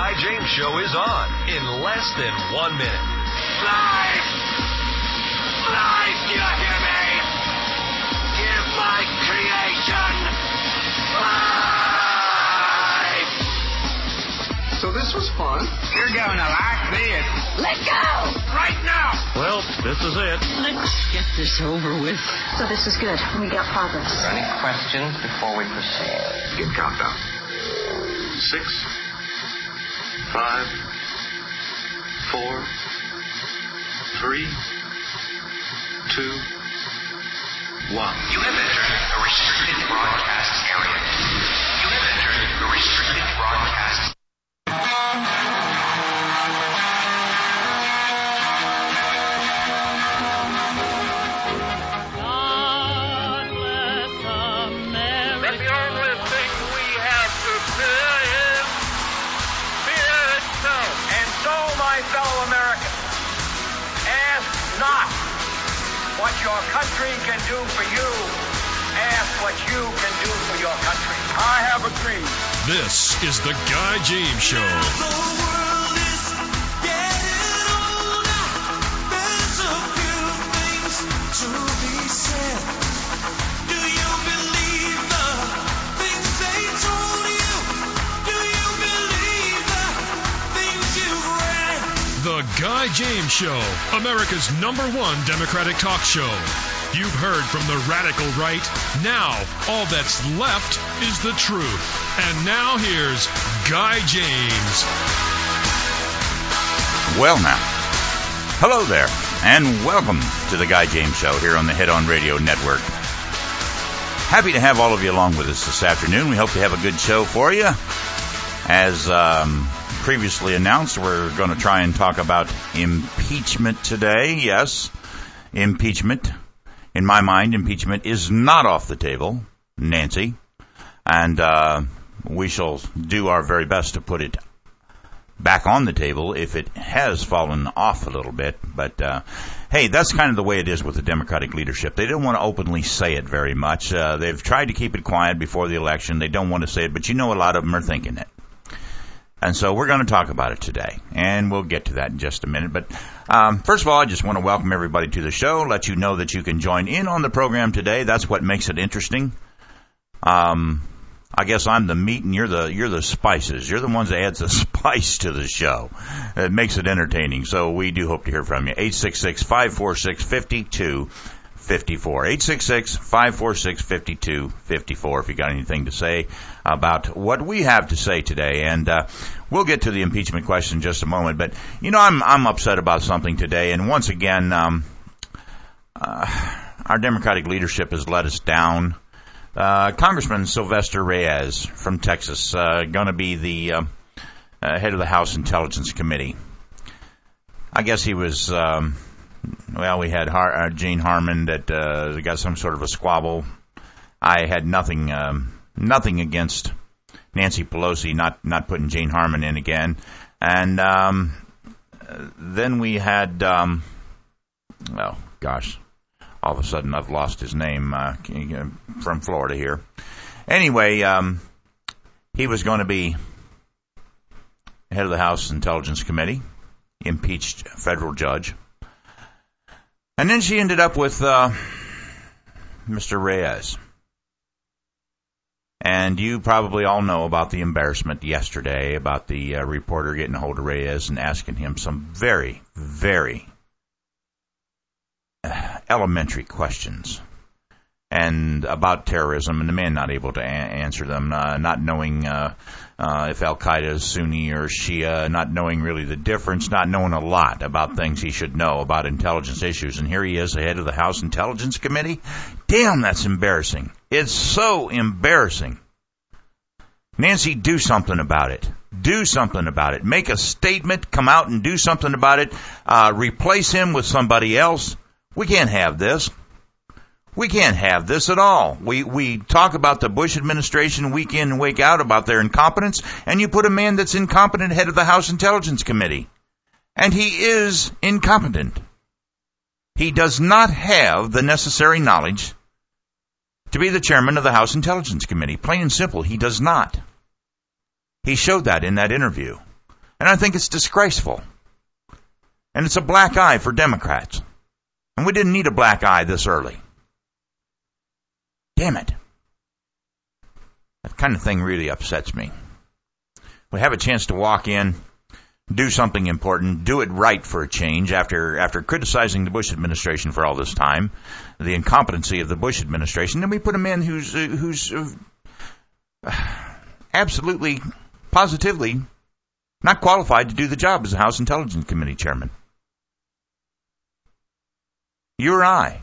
Guy James Show is on in less than 1 minute. Life! Life, do you hear me? Give my creation life! So this was fun. You're going to like this. Let go! Right now! Well, this is it. Let's get this over with. So this is good. We got progress. Are there any questions before we proceed? Begin countdown. 6, 5, 4, 3, 2, 1. You have entered a restricted broadcast area. You have entered a restricted broadcast. God bless America. The only thing we have to fear is fear itself. And so, my fellow Americans, ask not what your country can do for you. Ask what you can do for your country. I have a dream. This is the Guy James Show. The world is getting older. There's a few things to be said. Do you believe the things they told you? Do you believe the things you've read? The Guy James Show, America's #1 Democratic talk show. You've heard from the radical right. Now, all that's left is the truth. And now here's Guy James. Well now, hello there, and welcome to the Guy James Show here on the Head On Radio Network. Happy to have all of you along with us this afternoon. We hope to have a good show for you. As previously announced, we're going to try and talk about impeachment today. Yes, impeachment. In my mind, impeachment is not off the table, Nancy, and we shall do our very best to put it back on the table if it has fallen off a little bit. But, hey, that's kind of the way it is with the Democratic leadership. They don't want to openly say it very much. They've tried to keep it quiet before the election. They don't want to say it, but you know a lot of them are thinking it. And so we're going to talk about it today, and we'll get to that in just a minute. But first of all, I just want to welcome everybody to the show, let you know that you can join in on the program today. That's what makes it interesting. I guess I'm the meat and you're the spices. You're the ones that adds the spice to the show. It makes it entertaining. So we do hope to hear from you. 866-546-5254. 866-546-5254 if you got anything to say about what we have to say today. And we'll get to the impeachment question in just a moment. But, you know, I'm upset about something today. And once again, our Democratic leadership has let us down. Congressman Sylvester Reyes from Texas, going to be the head of the House Intelligence Committee. I guess he was... we had Jane Harman that got some sort of a squabble. I had nothing against Nancy Pelosi not putting Jane Harman in again. And then we had, all of a sudden I've lost his name from Florida here. Anyway, he was going to be head of the House Intelligence Committee, impeached federal judge. And then she ended up with Mr. Reyes. And you probably all know about the embarrassment yesterday about the reporter getting a hold of Reyes and asking him some very, very elementary questions and about terrorism, and the man not able to answer them, not knowing if Al-Qaeda is Sunni or Shia, not knowing really the difference, not knowing a lot about things he should know about intelligence issues. And here he is, the head of the House Intelligence Committee. Damn, that's embarrassing. It's so embarrassing. Nancy, do something about it. Do something about it. Make a statement, come out and do something about it. Replace him with somebody else. We can't have this. We can't have this at all. We talk about the Bush administration week in and week out about their incompetence, and you put a man that's incompetent head of the House Intelligence Committee. And he is incompetent. He does not have the necessary knowledge to be the chairman of the House Intelligence Committee. Plain and simple, he does not. He showed that in that interview. And I think it's disgraceful. And it's a black eye for Democrats. And we didn't need a black eye this early. Damn it. That kind of thing really upsets me. We have a chance to walk in, do something important, do it right for a change after criticizing the Bush administration for all this time, the incompetency of the Bush administration. Then we put a man who's absolutely, positively not qualified to do the job as the House Intelligence Committee chairman. You or I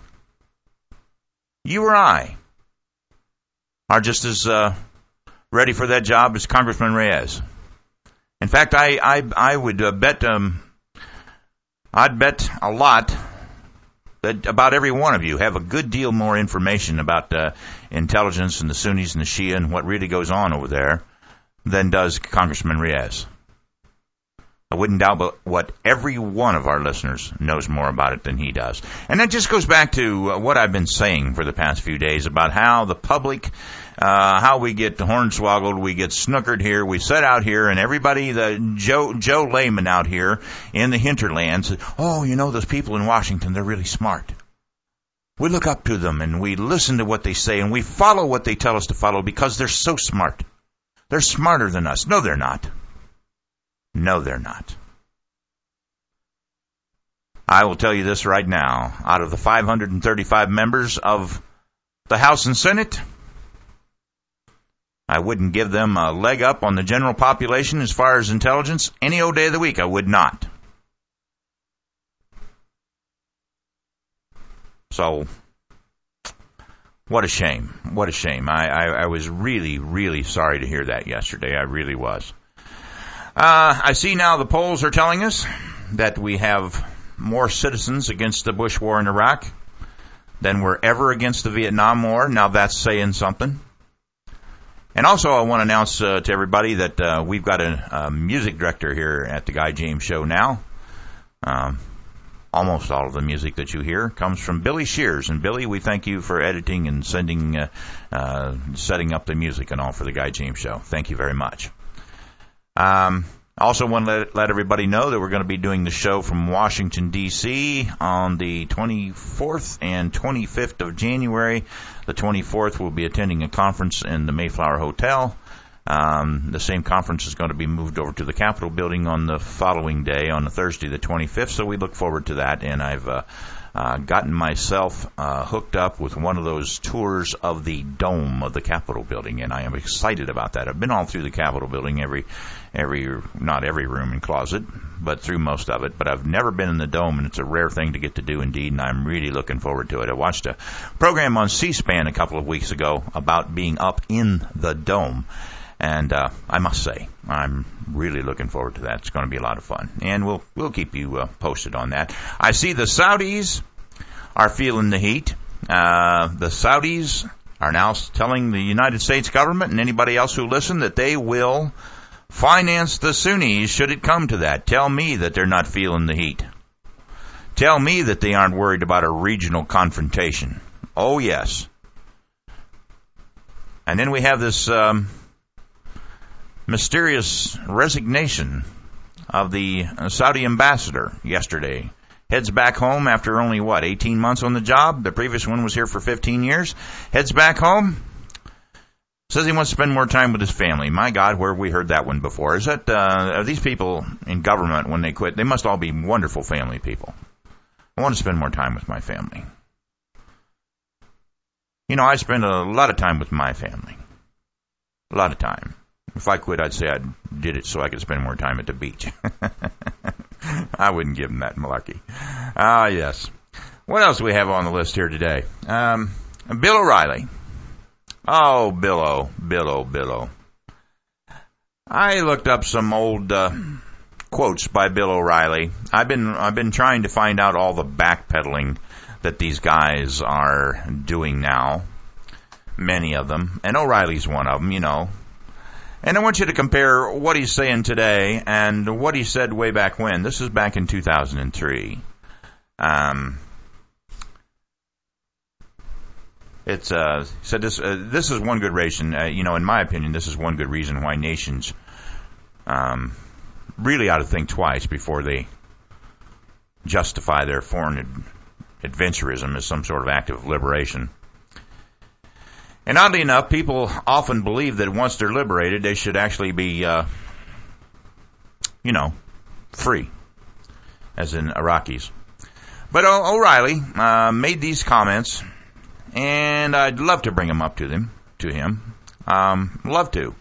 are just as ready for that job as Congressman Reyes. In fact, I would bet I'd bet a lot that about every one of you have a good deal more information about intelligence and the Sunnis and the Shia and what really goes on over there than does Congressman Reyes. I wouldn't doubt what every one of our listeners knows more about it than he does. And that just goes back to what I've been saying for the past few days about how the public, how we get hornswoggled, we get snookered here, we set out here, and everybody, the Joe layman out here in the hinterlands, oh, you know, those people in Washington, they're really smart. We look up to them, and we listen to what they say, and we follow what they tell us to follow because they're so smart. They're smarter than us. No, they're not. No, they're not. I will tell you this right now. Out of the 535 members of the House and Senate, I wouldn't give them a leg up on the general population as far as intelligence any old day of the week. I would not. So, what a shame. What a shame. I was really, really sorry to hear that yesterday. I really was. I see now the polls are telling us that we have more citizens against the Bush war in Iraq than were ever against the Vietnam War. Now that's saying something. And also I want to announce to everybody that we've got a music director here at the Guy James Show now. Almost all of the music that you hear comes from Billy Shears. And Billy, we thank you for editing and setting up the music and all for the Guy James Show. Thank you very much. Also want to let everybody know that we're going to be doing the show from Washington, D.C. on the 24th and 25th of January. The 24th we'll be attending a conference in the Mayflower Hotel. The same conference is going to be moved over to the Capitol building on the following day, on the Thursday, the 25th, so we look forward to that. And I've gotten myself hooked up with one of those tours of the dome of the Capitol building, and I am excited about that. I've been all through the Capitol building, not every room and closet, but through most of it, but I've never been in the dome, and it's a rare thing to get to do indeed, and I'm really looking forward to it. I watched a program on C-SPAN a couple of weeks ago about being up in the dome, and I must say, I'm really looking forward to that. It's going to be a lot of fun, and we'll keep you posted on that. I see the Saudis are feeling the heat. The Saudis are now telling the United States government and anybody else who listen that they will finance the Sunnis should it come to that. Tell me that they're not feeling the heat. Tell me that they aren't worried about a regional confrontation. Oh, yes. And then we have this mysterious resignation of the Saudi ambassador yesterday. Heads back home after only, 18 months on the job? The previous one was here for 15 years. Heads back home. Says he wants to spend more time with his family. My God, where have we heard that one before? Is that, are these people in government, when they quit, they must all be wonderful family people. I want to spend more time with my family. You know, I spend a lot of time with my family. A lot of time. If I quit, I'd say I did it so I could spend more time at the beach. I wouldn't give him that malarkey. Ah, yes. What else do we have on the list here today? Bill O'Reilly. Oh, Bill. I looked up some old quotes by Bill O'Reilly. I've been trying to find out all the backpedaling that these guys are doing now. Many of them. And O'Reilly's one of them, you know. And I want you to compare what he's saying today and what he said way back when. This is back in 2003. He said this is one good reason, in my opinion, this is one good reason why nations really ought to think twice before they justify their foreign adventurism as some sort of act of liberation. And oddly enough, people often believe that once they're liberated, they should actually be, free, as in Iraqis. But O'Reilly made these comments, and I'd love to bring them up to him. Love to.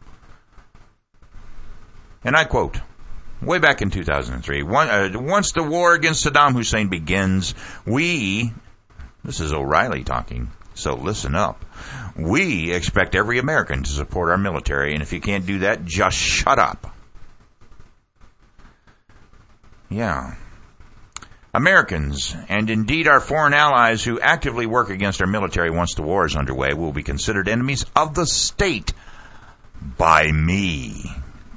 And I quote, way back in 2003, once the war against Saddam Hussein begins, this is O'Reilly talking, so listen up, we expect every American to support our military, and if you can't do that, just shut up. Yeah. Americans, and indeed our foreign allies who actively work against our military once the war is underway, will be considered enemies of the state by me.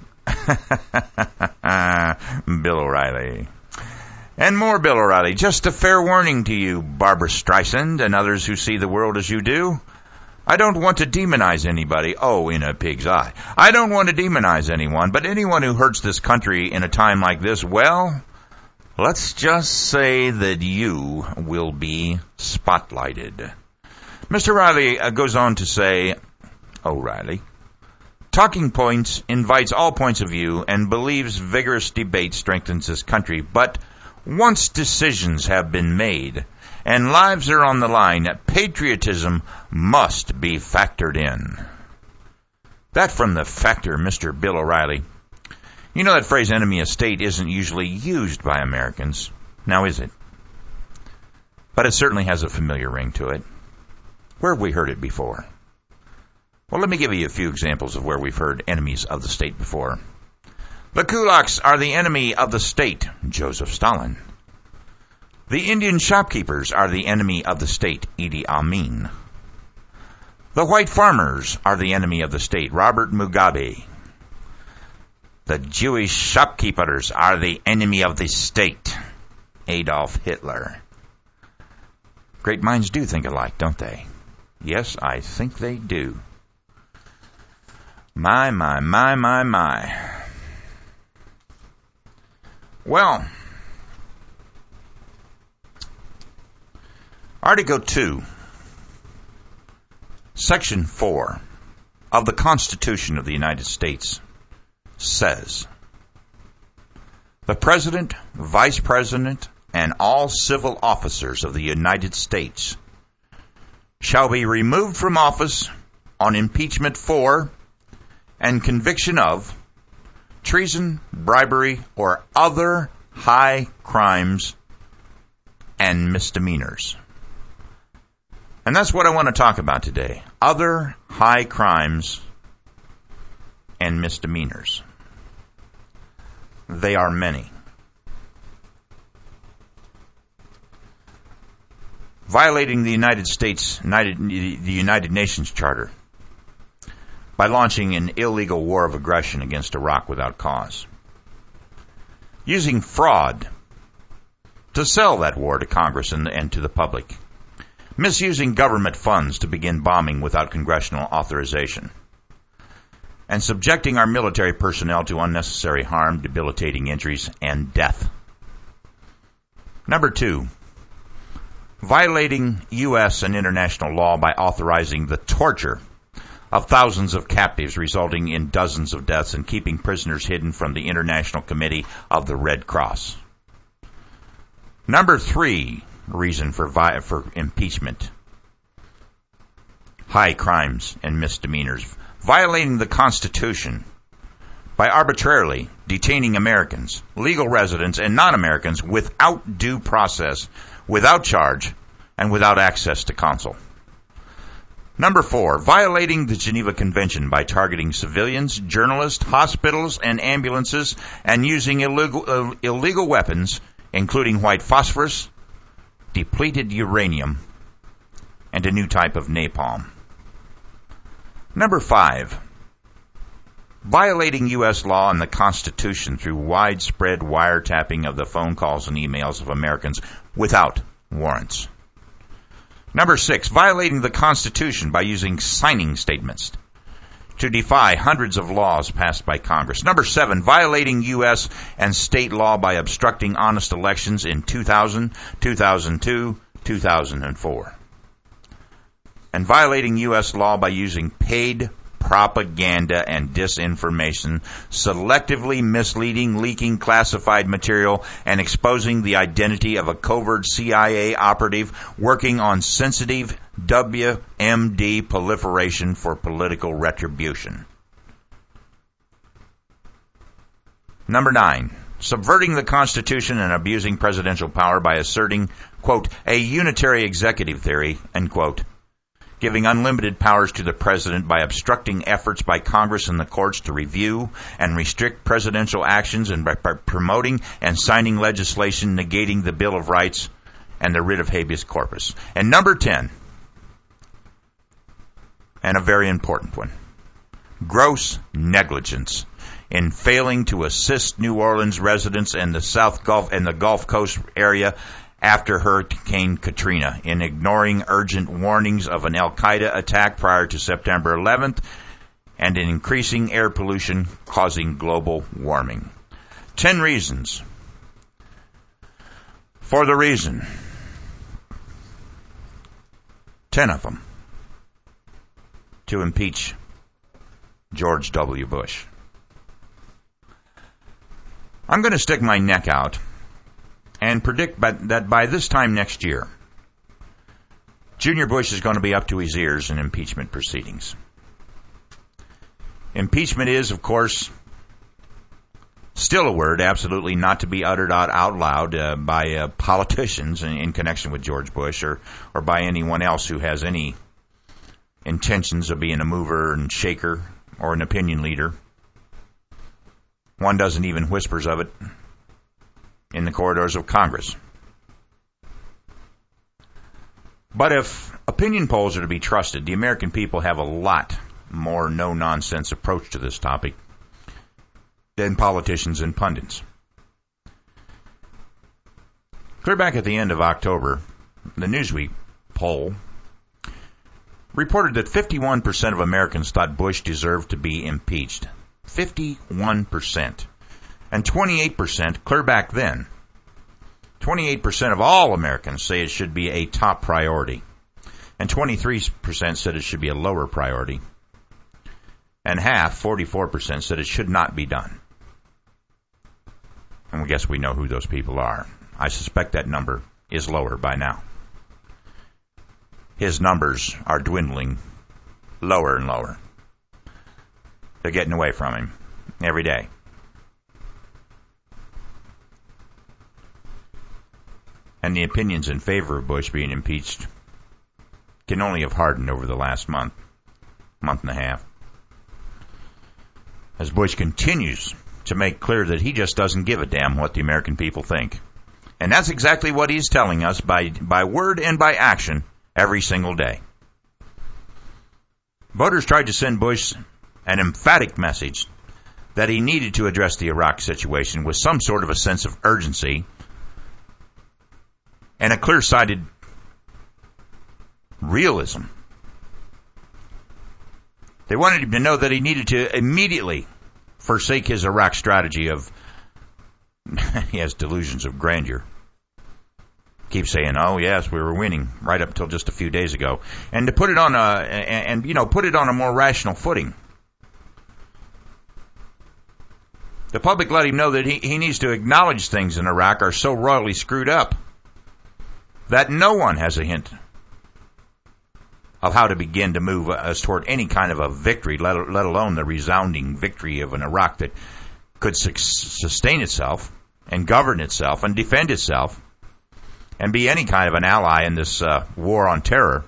Bill O'Reilly. And more Bill O'Reilly. Just a fair warning to you, Barbara Streisand, and others who see the world as you do. I don't want to demonize anybody. Oh, in a pig's eye. I don't want to demonize anyone, but anyone who hurts this country in a time like this, well, let's just say that you will be spotlighted. Mr. Riley goes on to say, O'Reilly, Talking Points invites all points of view and believes vigorous debate strengthens this country, but once decisions have been made and lives are on the line, patriotism must be factored in. That from the factor, Mr. Bill O'Reilly. You know that phrase, enemy of state, isn't usually used by Americans. Now is it? But it certainly has a familiar ring to it. Where have we heard it before? Well, let me give you a few examples of where we've heard enemies of the state before. The kulaks are the enemy of the state, Joseph Stalin. The Indian shopkeepers are the enemy of the state, Idi Amin. The white farmers are the enemy of the state, Robert Mugabe. The Jewish shopkeepers are the enemy of the state, Adolf Hitler. Great minds do think alike, don't they? Yes, I think they do. My. Well, Article 2, Section 4 of the Constitution of the United States says, the President, Vice President, and all civil officers of the United States shall be removed from office on impeachment for and conviction of treason, bribery, or other high crimes and misdemeanors. And that's what I want to talk about today. Other high crimes and misdemeanors. They are many. Violating the United Nations Charter by launching an illegal war of aggression against Iraq without cause. Using fraud to sell that war to Congress and to the public. Misusing government funds to begin bombing without congressional authorization. And subjecting our military personnel to unnecessary harm, debilitating injuries, and death. Number 2, violating U.S. and international law by authorizing the torture of thousands of captives, resulting in dozens of deaths, and keeping prisoners hidden from the International Committee of the Red Cross. Number 3 reason for impeachment. High crimes and misdemeanors. Violating the Constitution by arbitrarily detaining Americans, legal residents, and non-Americans without due process, without charge, and without access to counsel. Number 4, violating the Geneva Convention by targeting civilians, journalists, hospitals, and ambulances, and using illegal weapons, including white phosphorus, depleted uranium, and a new type of napalm. Number 5, violating U.S. law and the Constitution through widespread wiretapping of the phone calls and emails of Americans without warrants. Number 6, violating the Constitution by using signing statements to defy hundreds of laws passed by Congress. Number 7, violating U.S. and state law by obstructing honest elections in 2000, 2002, 2004. And violating U.S. law by using paid propaganda and disinformation, selectively misleading, leaking classified material, and exposing the identity of a covert CIA operative working on sensitive WMD proliferation for political retribution. Number 9, subverting the Constitution and abusing presidential power by asserting, quote, a unitary executive theory, end quote, giving unlimited powers to the president by obstructing efforts by Congress and the courts to review and restrict presidential actions and by promoting and signing legislation negating the Bill of Rights and the writ of habeas corpus. And number 10, and a very important one, gross negligence in failing to assist New Orleans residents in the South Gulf and the Gulf Coast area after Hurricane Katrina, in ignoring urgent warnings of an al-Qaeda attack prior to September 11th, and in increasing air pollution causing global warming. 10 reasons for the reason, 10 of them, to impeach George W. Bush. I'm going to stick my neck out and predict that by this time next year, Junior Bush is going to be up to his ears in impeachment proceedings. Impeachment is, of course, still a word absolutely not to be uttered out loud by politicians in connection with George Bush or by anyone else who has any intentions of being a mover and shaker or an opinion leader. One doesn't even whispers of it in the corridors of Congress. But if opinion polls are to be trusted, the American people have a lot more no-nonsense approach to this topic than politicians and pundits. Clear back at the end of October, the Newsweek poll reported that 51% of Americans thought Bush deserved to be impeached. 51%. And 28%, clear back then, 28% of all Americans say it should be a top priority. And 23% said it should be a lower priority. And half, 44%, said it should not be done. And I guess we know who those people are. I suspect that number is lower by now. His numbers are dwindling lower and lower. They're getting away from him every day. And the opinions in favor of Bush being impeached can only have hardened over the last month and a half, as Bush continues to make clear that he just doesn't give a damn what the American people think. And that's exactly what he's telling us by word and by action every single day. Voters tried to send Bush an emphatic message that he needed to address the Iraq situation with some sort of a sense of urgency and a clear-sighted realism. They wanted him to know that he needed to immediately forsake his Iraq strategy of, he has delusions of grandeur. Keeps saying, "Oh yes, we were winning," right up until just a few days ago, and to put it on a more rational footing. The public let him know that he needs to acknowledge things in Iraq are so royally screwed up that no one has a hint of how to begin to move us toward any kind of a victory, let alone the resounding victory of an Iraq that could sustain itself and govern itself and defend itself and be any kind of an ally in this war on terror,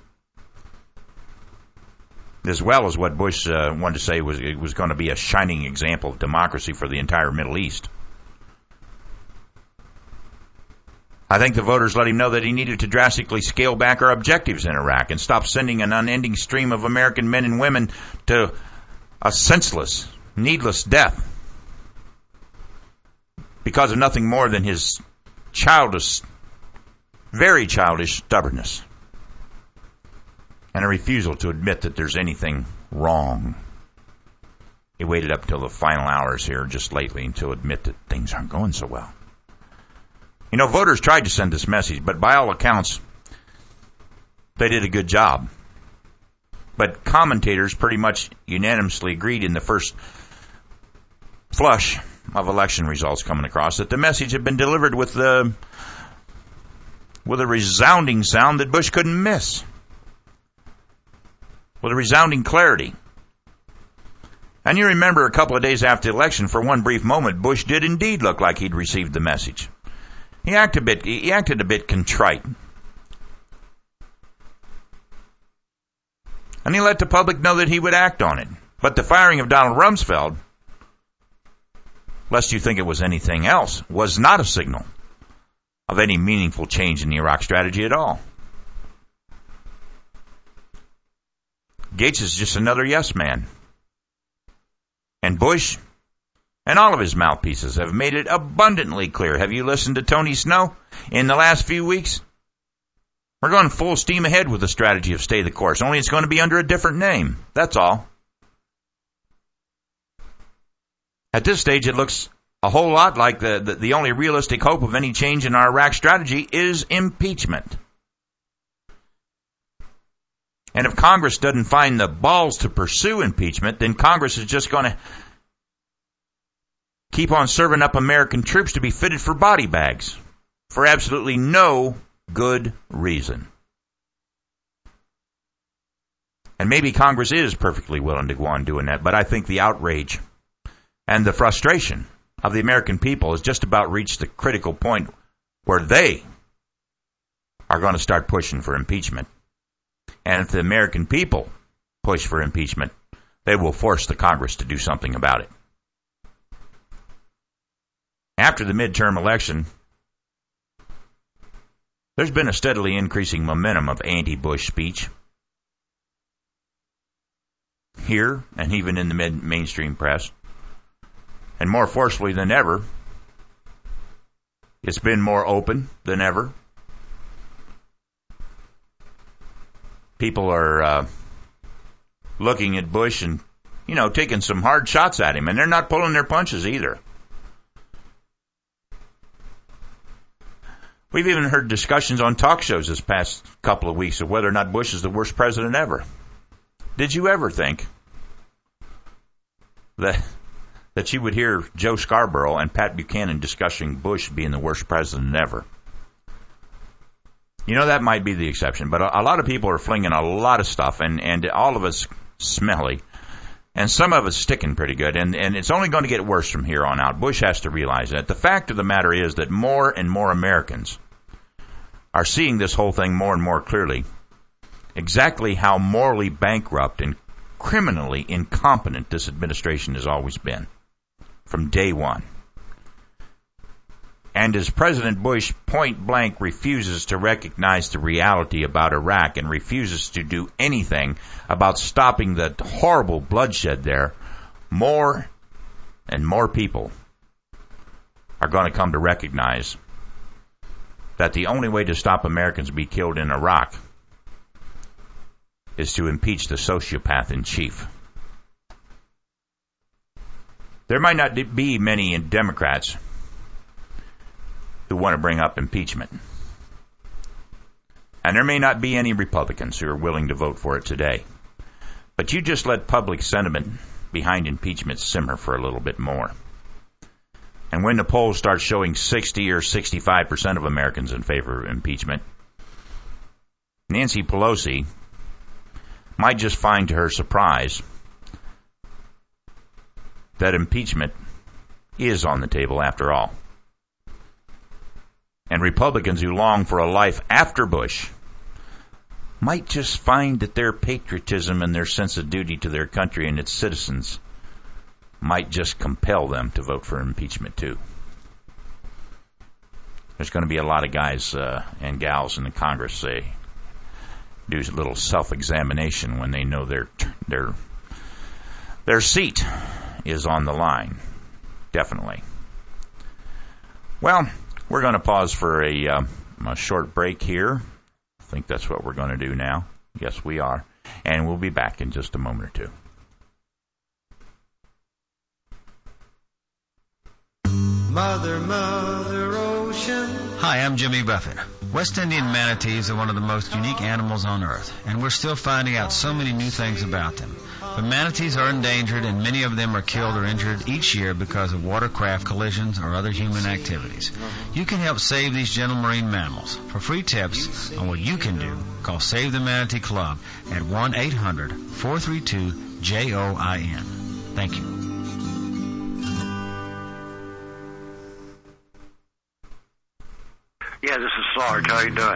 as well as what Bush wanted to say was going to be a shining example of democracy for the entire Middle East. I think the voters let him know that he needed to drastically scale back our objectives in Iraq and stop sending an unending stream of American men and women to a senseless, needless death because of nothing more than his childish, very childish stubbornness and a refusal to admit that there's anything wrong He waited up till the final hours here just lately to admit that things aren't going so well. You know, voters tried to send this message, but by all accounts, they did a good job. But commentators pretty much unanimously agreed in the first flush of election results coming across that the message had been delivered with a resounding sound that Bush couldn't miss. With a resounding clarity. And you remember a couple of days after the election, for one brief moment, Bush did indeed look like he'd received the message. He acted a bit contrite. And he let the public know that he would act on it. But the firing of Donald Rumsfeld, lest you think it was anything else, was not a signal of any meaningful change in the Iraq strategy at all. Gates is just another yes man. And Bush and all of his mouthpieces have made it abundantly clear. Have you listened to Tony Snow in the last few weeks? We're going full steam ahead with the strategy of stay the course, only it's going to be under a different name. That's all. At this stage, it looks a whole lot like the only realistic hope of any change in our Iraq strategy is impeachment. And if Congress doesn't find the balls to pursue impeachment, then Congress is just going to keep on serving up American troops to be fitted for body bags for absolutely no good reason. And maybe Congress is perfectly willing to go on doing that, but I think the outrage and the frustration of the American people has just about reached the critical point where they are going to start pushing for impeachment. And if the American people push for impeachment, they will force the Congress to do something about it. After the midterm election, there's been a steadily increasing momentum of anti-Bush speech here and even in the mainstream press. And more forcefully than ever, it's been more open than ever. People are looking at Bush and, taking some hard shots at him, and they're not pulling their punches either. We've even heard discussions on talk shows this past couple of weeks of whether or not Bush is the worst president ever. Did you ever think that you would hear Joe Scarborough and Pat Buchanan discussing Bush being the worst president ever? That might be the exception, but a lot of people are flinging a lot of stuff, and all of us smelly, and some of us sticking pretty good, and it's only going to get worse from here on out. Bush has to realize that. The fact of the matter is that more and more Americans are seeing this whole thing more and more clearly, exactly how morally bankrupt and criminally incompetent this administration has always been, from day one. And as President Bush point-blank refuses to recognize the reality about Iraq and refuses to do anything about stopping the horrible bloodshed there, more and more people are going to come to recognize that the only way to stop Americans being killed in Iraq is to impeach the sociopath in chief. There might not be many Democrats who want to bring up impeachment. And there may not be any Republicans who are willing to vote for it today. But you just let public sentiment behind impeachment simmer for a little bit more. And when the polls start showing 60 or 65% of Americans in favor of impeachment, Nancy Pelosi might just find to her surprise that impeachment is on the table after all. And Republicans who long for a life after Bush might just find that their patriotism and their sense of duty to their country and its citizens might just compel them to vote for impeachment too. There's going to be a lot of guys and gals in the Congress say do a little self-examination when they know their seat is on the line. Definitely. Well, we're going to pause for a short break here. I think that's what we're going to do now. Yes, we are. And we'll be back in just a moment or two. Mother, Mother Ocean. Hi, I'm Jimmy Buffett. West Indian manatees are one of the most unique animals on Earth, and we're still finding out so many new things about them. But manatees are endangered, and many of them are killed or injured each year because of watercraft collisions or other human activities. You can help save these gentle marine mammals. For free tips on what you can do, call Save the Manatee Club at 1-800-432-JOIN. Thank you. Yeah, this is Sarge. How you doing?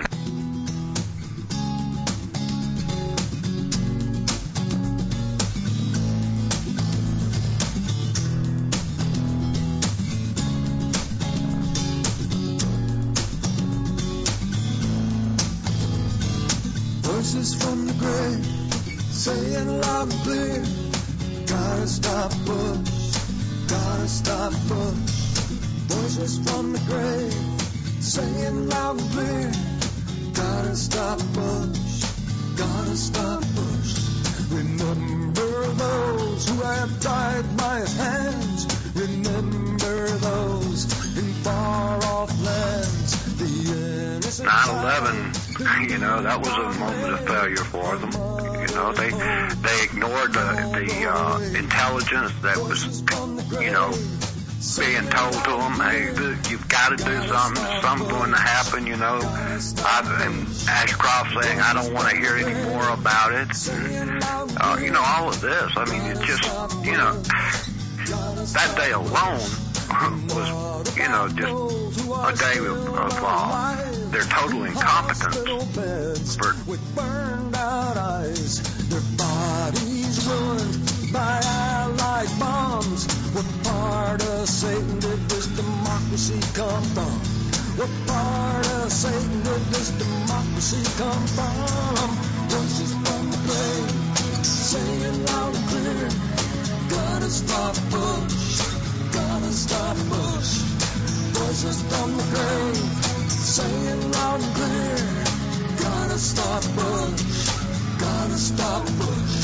Voices from the grave, saying loud and clear, gotta stop Bush, gotta stop Bush. Voices from the grave, saying loud and clear, gotta stop Bush, gotta stop Bush. Remember those who have died by his hands, remember those in far-off lands, the innocent 9/11, you know, that was a moment of failure for them. You know, they ignored the intelligence that was, you know, being told to them, hey, you've got to do something, something's going to happen, you know. And Ashcroft saying, I don't want to hear any more about it. And, you know, all of this, I mean, it just, you know, that day alone was, you know, just a day of their total incompetence. with burned out eyes, their bodies ruined by Allied bombs. What part of Satan did this democracy come from? What part of Satan did this democracy come from? Voices from the grave, saying loud and clear, gotta stop Bush, gotta stop Bush. Voices from the grave, saying loud and clear, gotta stop Bush, gotta stop Bush.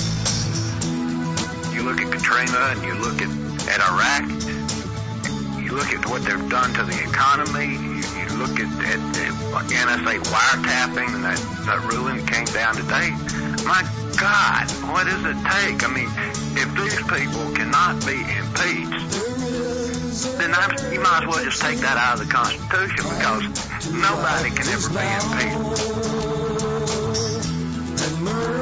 You look at Katrina and you look at Iraq, you look at what they've done to the economy, you look at NSA wiretapping and that ruling came down today. My God, what does it take? I mean, if these people cannot be impeached, then you might as well just take that out of the Constitution, because nobody can ever be impeached. And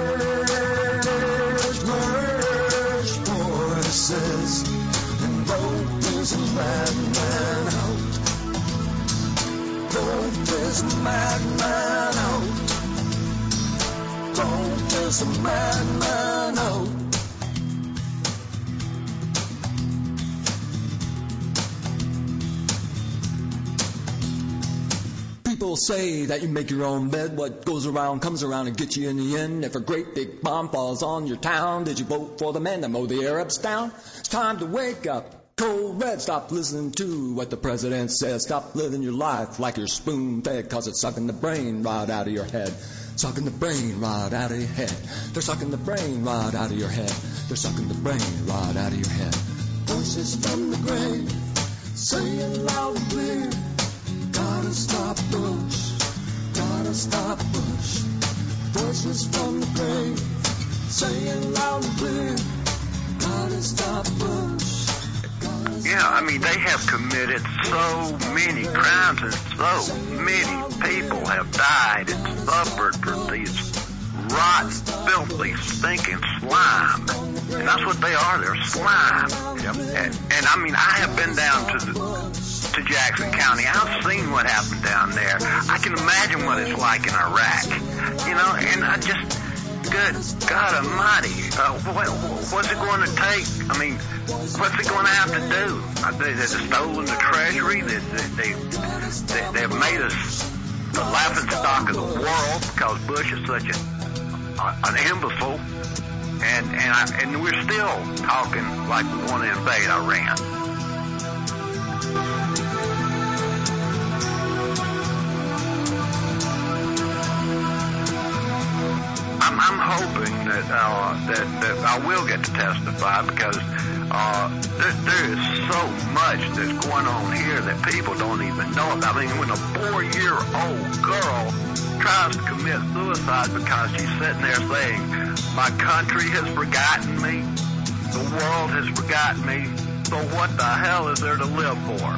merge voices, and vote this madman out. Vote this madman out. Vote this madman out. People say that you make your own bed. What goes around comes around and gets you in the end. If a great big bomb falls on your town, did you vote for the men that mow the Arabs down? It's time to wake up. Cold red, stop listening to what the president says. Stop living your life like you're spoon-fed, 'cause it's sucking the brain right out of your head. Sucking the brain right out of your head. They're sucking the brain right out of your head. They're sucking the brain right out of your head. Voices from the grave, saying loud and clear, gotta stop Bush, gotta stop Bush. Voices from the grave, saying loud and clear, gotta stop Bush. Yeah, I mean, they have committed so many crimes and so many people have died and suffered for these rotten, filthy, stinking slime. And that's what they are, they're slime. Yep. And I mean, I have been down to Jackson County. I've seen what happened down there. I can imagine what it's like in Iraq. You know, and I just, good God Almighty, what's it going to take? I mean, what's it going to have to do? They've stolen the treasury. They've made us the laughingstock of the world because Bush is such an imbecile. And we're still talking like we want to invade Iran. I'm hoping that I will get to testify, because there is so much that's going on here that people don't even know about. I mean, when a 4-year-old girl tries to commit suicide because she's sitting there saying, my country has forgotten me, the world has forgotten me, so what the hell is there to live for?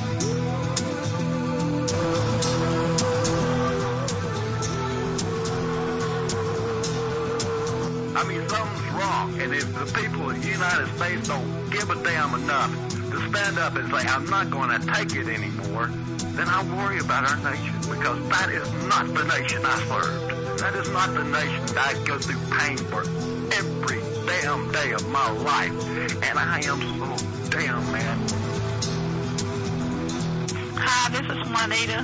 I mean, something's wrong, and if the people of the United States don't give a damn enough to stand up and say, I'm not going to take it anymore, then I worry about our nation, because that is not the nation I served. That is not the nation that I go through pain for every damn day of my life, and I am so damn mad. Hi, this is Juanita.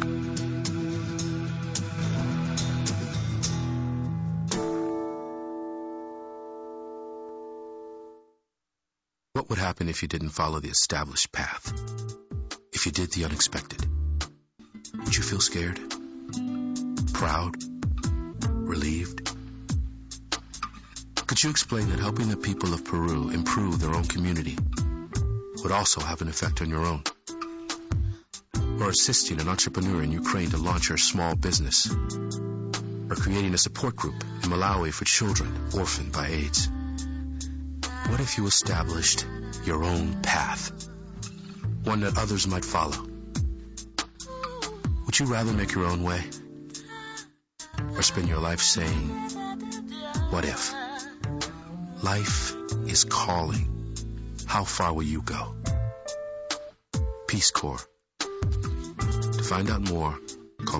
What would happen if you didn't follow the established path? If you did the unexpected? Would you feel scared? Proud? Relieved? Could you explain that helping the people of Peru improve their own community would also have an effect on your own? Or assisting an entrepreneur in Ukraine to launch her small business? Or creating a support group in Malawi for children orphaned by AIDS? What if you established your own path? One that others might follow? Would you rather make your own way? Or spend your life saying, what if? Life is calling. How far will you go? Peace Corps. To find out more, call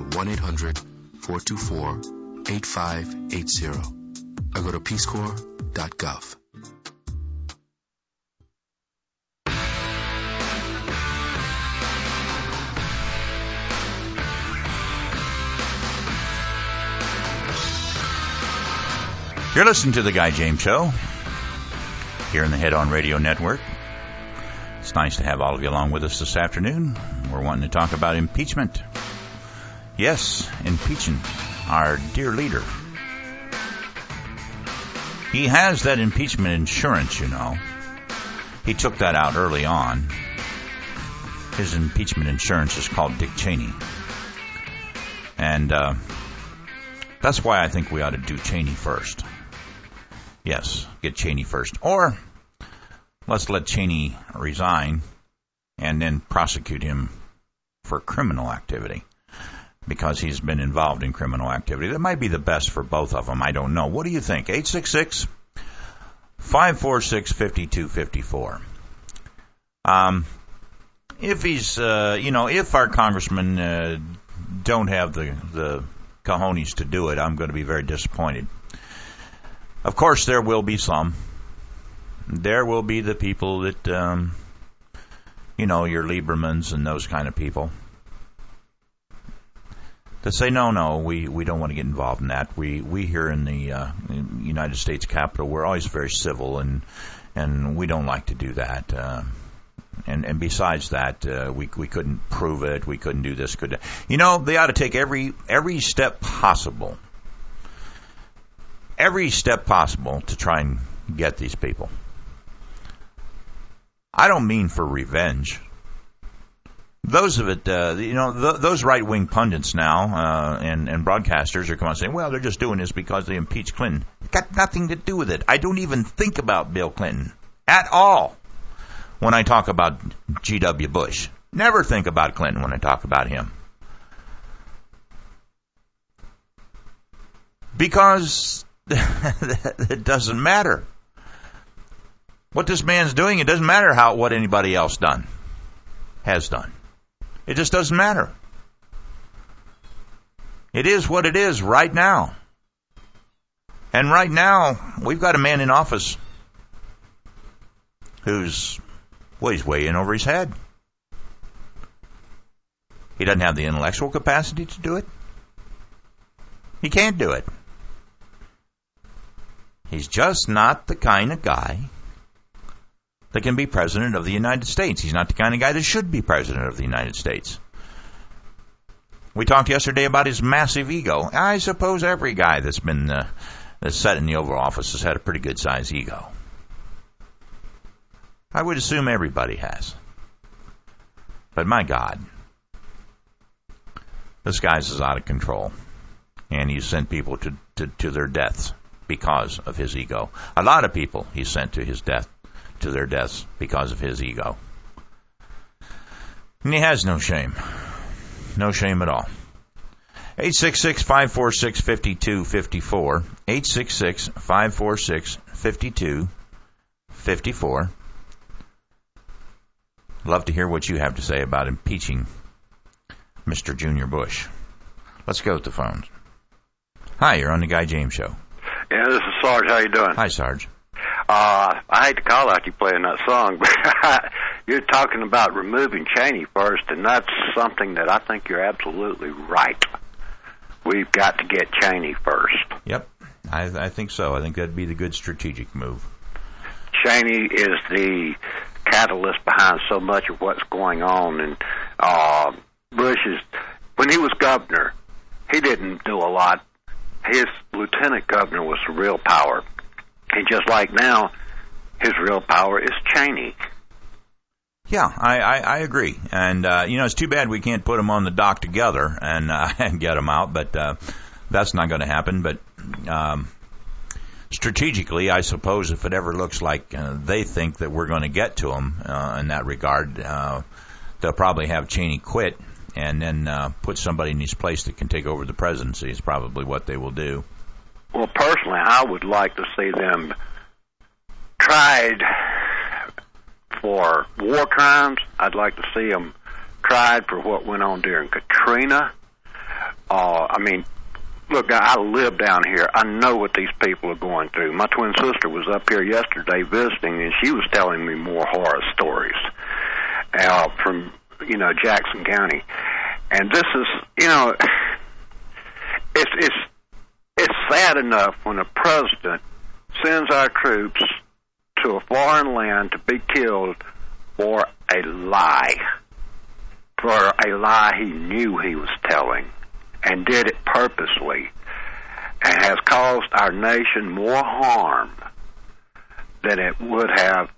1-800-424-8580 or go to peacecorps.gov. You're listening to The Guy James Show here in the Head On Radio Network. It's nice to have all of you along with us this afternoon. We're wanting to talk about impeachment. Yes, impeaching our dear leader. He has that impeachment insurance, you know. He took that out early on. His impeachment insurance is called Dick Cheney. And that's why I think we ought to do Cheney first. Yes, get Cheney first. Or let's let Cheney resign and then prosecute him for criminal activity because he's been involved in criminal activity. That might be the best for both of them. I don't know. What do you think? 866-546-5254. If he's, if our congressmen don't have the cojones to do it, I'm going to be very disappointed. Of course, there will be some. There will be the people that, your Liebermans and those kind of people that say, no, we don't want to get involved in that. We here in the United States Capitol, we're always very civil, and we don't like to do that. And besides that, we couldn't prove it. We couldn't do this. They ought to take every step possible. Every step possible to try and get these people. I don't mean for revenge. Those of it, those right-wing pundits now and broadcasters are coming out saying, well, they're just doing this because they impeached Clinton. It's got nothing to do with it. I don't even think about Bill Clinton at all when I talk about G.W. Bush. Never think about Clinton when I talk about him. Because it doesn't matter. What this man's doing, it doesn't matter what anybody else has done. It just doesn't matter. It is what it is right now. And right now, we've got a man in office who's he's way in over his head. He doesn't have the intellectual capacity to do it. He can't do it. He's just not the kind of guy that can be president of the United States. He's not the kind of guy that should be president of the United States. We talked yesterday about his massive ego. I suppose every guy that's been that's sat in the Oval Office has had a pretty good-sized ego. I would assume everybody has. But my God, this guy's is out of control. And he's sent people to their deaths because of his ego. A lot of people he's sent to their deaths because of his ego. And he has no shame. No shame at all. 866-546-5254. 866-546-5254. Love to hear what you have to say about impeaching Mr. Junior Bush. Let's go with the phones. Hi, you're on the Guy James Show. Yeah, this is Sarge. How you doing? Hi, Sarge. I hate to call out you playing that song, but you're talking about removing Cheney first, and that's something that I think you're absolutely right. We've got to get Cheney first. Yep, I think so. I think that'd be the good strategic move. Cheney is the catalyst behind so much of what's going on, and Bush is, when he was governor, he didn't do a lot. His lieutenant governor was the real power. And just like now, his real power is Cheney. Yeah, I agree. And, it's too bad we can't put them on the dock together and get them out, but that's not going to happen. But strategically, I suppose if it ever looks like they think that we're going to get to them in that regard, they'll probably have Cheney quit and then put somebody in his place that can take over the presidency is probably what they will do. Well, personally, I would like to see them tried for war crimes. I'd like to see them tried for what went on during Katrina. Look, I live down here. I know what these people are going through. My twin sister was up here yesterday visiting, and she was telling me more horror stories from, Jackson County. And this is, it's sad enough when a president sends our troops to a foreign land to be killed for a lie he knew he was telling, and did it purposely, and has caused our nation more harm than it would have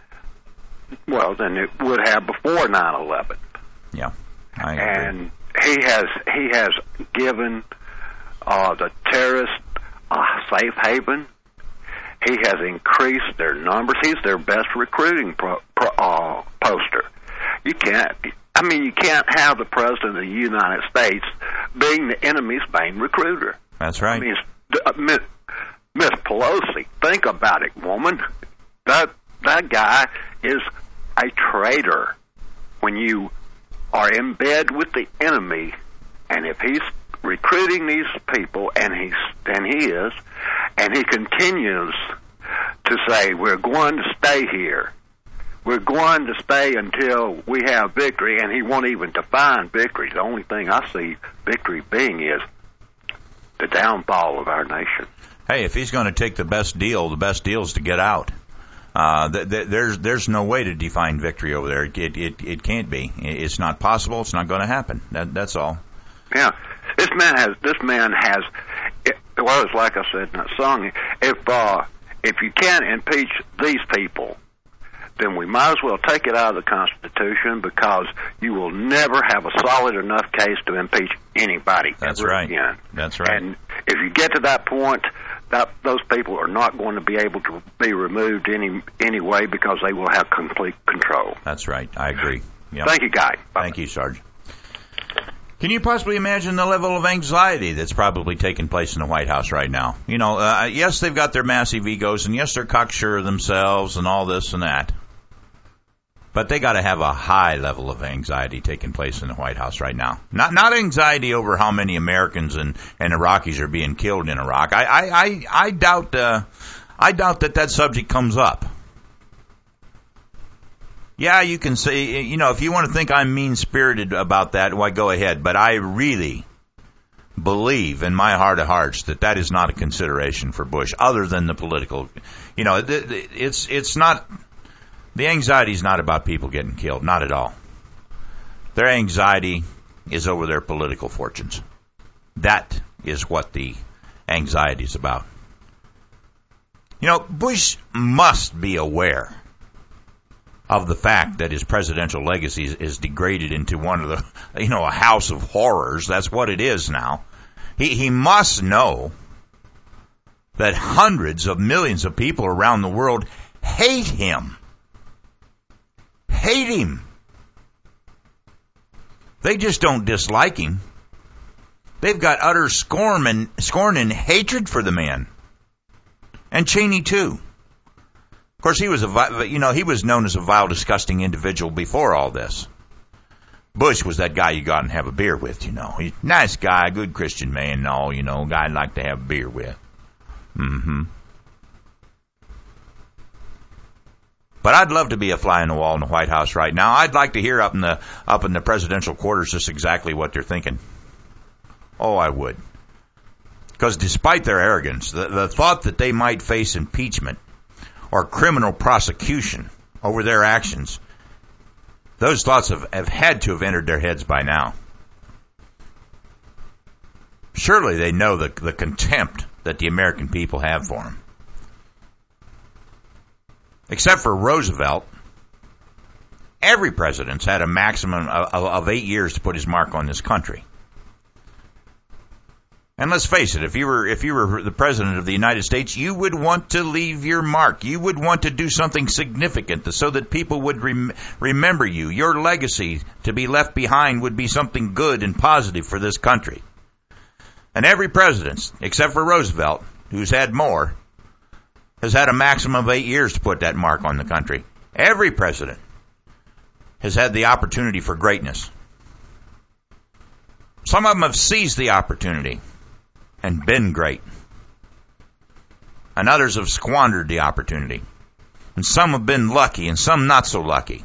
before 9/11. Yeah, I agree. And he has given the terrorists a safe haven. He has increased their numbers. He's their best recruiting poster. You can't have the President of the United States being the enemy's main recruiter. That's right. Miss Pelosi, think about it, woman. That guy is a traitor. When you are in bed with the enemy, and if he's recruiting these people, and he continues to say, we're going to stay here. We're going to stay until we have victory, and he won't even define victory. The only thing I see victory being is the downfall of our nation. Hey, if he's going to take the best deal is to get out. There's no way to define victory over there. It can't be. It's not possible. It's not going to happen. That's all. Yeah, this man has. Well, it's like I said in that song. If you can't impeach these people, then we might as well take it out of the Constitution, because you will never have a solid enough case to impeach anybody. That's ever right. Again. That's right. And if you get to that point, those people are not going to be able to be removed anyway, because they will have complete control. That's right. I agree. Yep. Thank you, Guy. Bye. Thank you, Sarge. Can you possibly imagine the level of anxiety that's probably taking place in the White House right now? Yes, they've got their massive egos, and yes, they're cocksure of themselves and all this and that. But they got to have a high level of anxiety taking place in the White House right now. Not anxiety over how many Americans and Iraqis are being killed in Iraq. I doubt that subject comes up. Yeah, you can say, if you want to think I'm mean-spirited about that, why, go ahead. But I really believe in my heart of hearts that is not a consideration for Bush, other than the political. It's not. The anxiety is not about people getting killed, not at all. Their anxiety is over their political fortunes. That is what the anxiety is about. Bush must be aware of the fact that his presidential legacy is degraded into one of the, a house of horrors. That's what it is now. He must know that hundreds of millions of people around the world hate him. Hate him. They just don't dislike him. They've got utter scorn and hatred for the man. And Cheney too. Of course, he was he was known as a vile, disgusting individual before all this. Bush was that guy you go out and have a beer with, He's a nice guy, good Christian man and all, guy I'd like to have a beer with. But I'd love to be a fly on the wall in the White House right now. I'd like to hear up in the presidential quarters just exactly what they're thinking. Oh, I would. Because despite their arrogance, the thought that they might face impeachment or criminal prosecution over their actions, those thoughts have had to have entered their heads by now. Surely they know the contempt that the American people have for him. Except for Roosevelt, every president's had a maximum of 8 years to put his mark on this country. And let's face it, if you were the president of the United States, you would want to leave your mark. You would want to do something significant so that people would remember you. Your legacy to be left behind would be something good and positive for this country. And every president, except for Roosevelt, who's had more, has had a maximum of 8 years to put that mark on the country. Every president has had the opportunity for greatness. Some of them have seized the opportunity and been great. And others have squandered the opportunity. And some have been lucky and some not so lucky.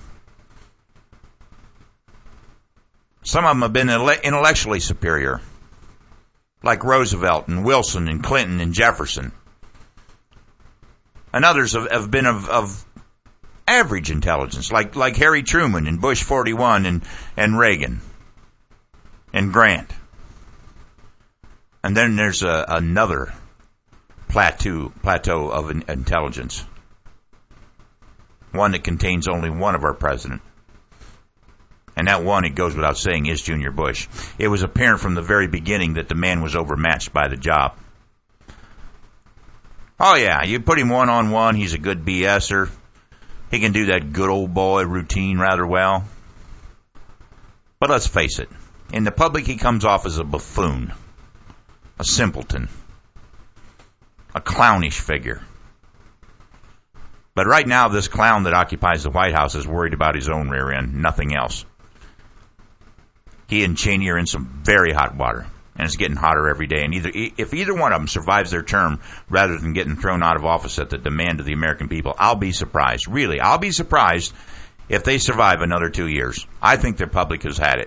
Some of them have been intellectually superior, like Roosevelt and Wilson and Clinton and Jefferson. And others have been of average intelligence, like Harry Truman and Bush 41 and Reagan and Grant. And then there's another plateau of intelligence, one that contains only one of our presidents. And that one, it goes without saying, is Junior Bush. It was apparent from the very beginning that the man was overmatched by the job. Oh, yeah, you put him one-on-one, he's a good BSer. He can do that good old boy routine rather well. But let's face it, in the public he comes off as a buffoon, a simpleton, a clownish figure. But right now, this clown that occupies the White House is worried about his own rear end, nothing else. He and Cheney are in some very hot water. And it's getting hotter every day. And if either one of them survives their term rather than getting thrown out of office at the demand of the American people, I'll be surprised. Really, I'll be surprised if they survive another 2 years. I think the public has had it.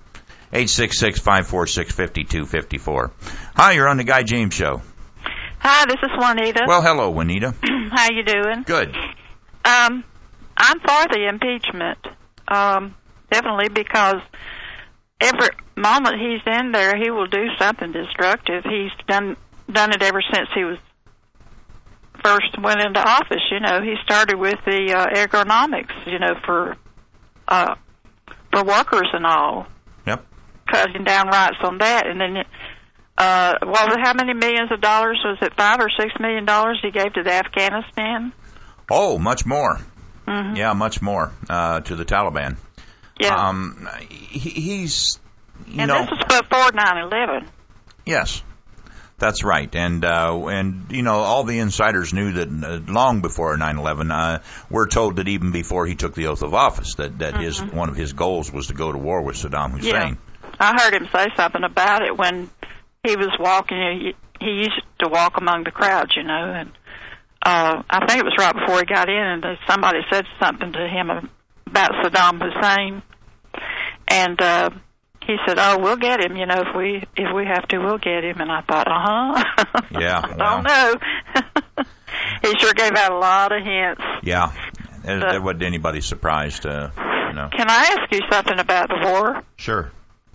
866-546-5254. Hi, you're on the Guy James Show. Hi, this is Juanita. Well, hello, Juanita. How you doing? Good. I'm for the impeachment, definitely, because every moment he's in there, he will do something destructive. He's done it ever since he was first went into office. He started with the ergonomics, for workers and all. Yep. Cutting down rights on that, and then how many millions of dollars was it? $5 or $6 million he gave to the Afghanistan? Oh, much more. Mm-hmm. Yeah, much more to the Taliban. Yeah. He's, and this was before 9/11. Yes, that's right. And all the insiders knew that long before 9/11. We're told that even before he took the oath of office, that mm-hmm. one of his goals was to go to war with Saddam Hussein. Yeah. I heard him say something about it when he was walking. He used to walk among the crowds, and I think it was right before he got in, and somebody said something to him about Saddam Hussein, and he said, "Oh, we'll get him. If we have to, we'll get him." And I thought, Yeah. I don't know. He sure gave out a lot of hints. Yeah, there wasn't anybody surprised. Can I ask you something about the war? Sure.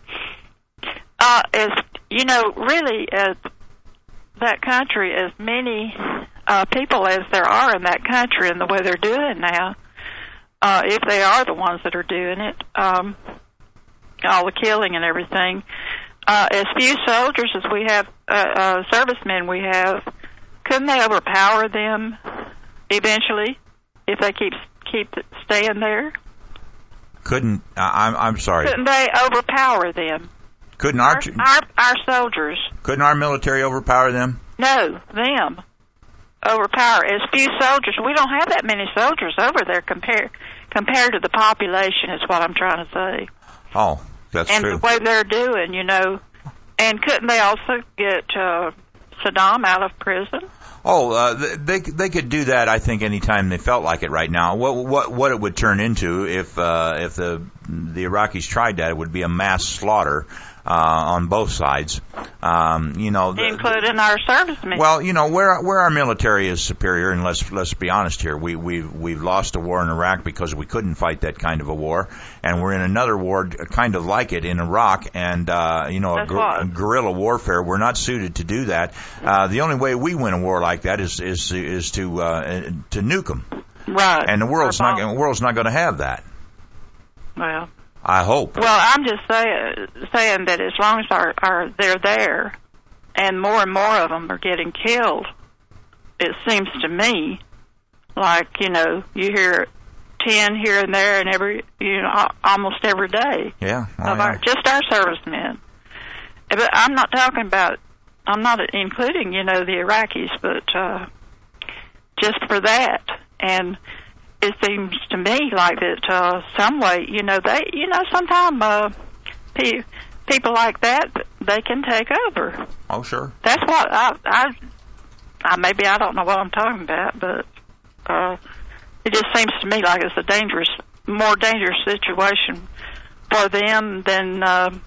Really, that country, as many people as there are in that country, and the way they're doing now, if they are the ones that are doing it, all the killing and everything. As few soldiers as we have, servicemen we have, couldn't they overpower them eventually if they keep staying there? Couldn't I'm sorry. Couldn't they overpower them? Couldn't our soldiers? Couldn't our military overpower them? No, them overpower. As few soldiers, we don't have that many soldiers over there compared to the population. Is what I'm trying to say. Oh, that's and true. And the way they're doing, you know, and couldn't they also get Saddam out of prison? Oh, they could do that. I think anytime they felt like it. Right now, what it would turn into if the Iraqis tried that, it would be a mass slaughter on both sides. You know, including our servicemen. Well, you know, where our military is superior, and let's be honest here, we've lost a war in Iraq because we couldn't fight that kind of a war, and we're in another war kind of like it in Iraq, and you know, guerrilla warfare. We're not suited to do that. The only way we win a war like that is to nuke them. Right. And the world's not going to have that. Well, I hope. Well, I'm just saying that as long as they're there, and more of them are getting killed, it seems to me like, you know, you hear 10 here and there, and almost every day. Yeah. Just our servicemen. But I'm not including, you know, the Iraqis, but just for that. And it seems to me like that some way, you know, sometimes people like that, they can take over. Oh, sure. That's what I maybe I don't know what I'm talking about, but it just seems to me like it's a more dangerous situation for them than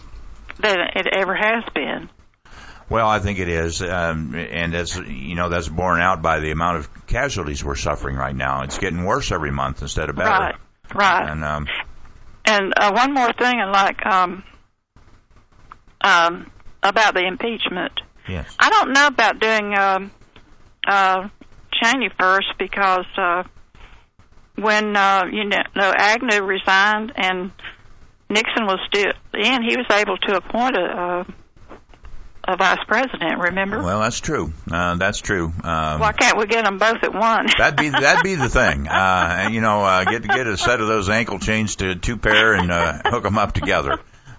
it ever has been. Well, I think it is, and as you know, that's borne out by the amount of casualties we're suffering right now. It's getting worse every month instead of better. Right. And one more thing, like about the impeachment. Yes. I don't know about doing Cheney first because when Agnew resigned and Nixon was still in, he was able to appoint a vice president, remember? Well, that's true. That's true. Why can't we get them both at once? That'd be the thing. Get a set of those ankle chains to 2 pair and hook them up together.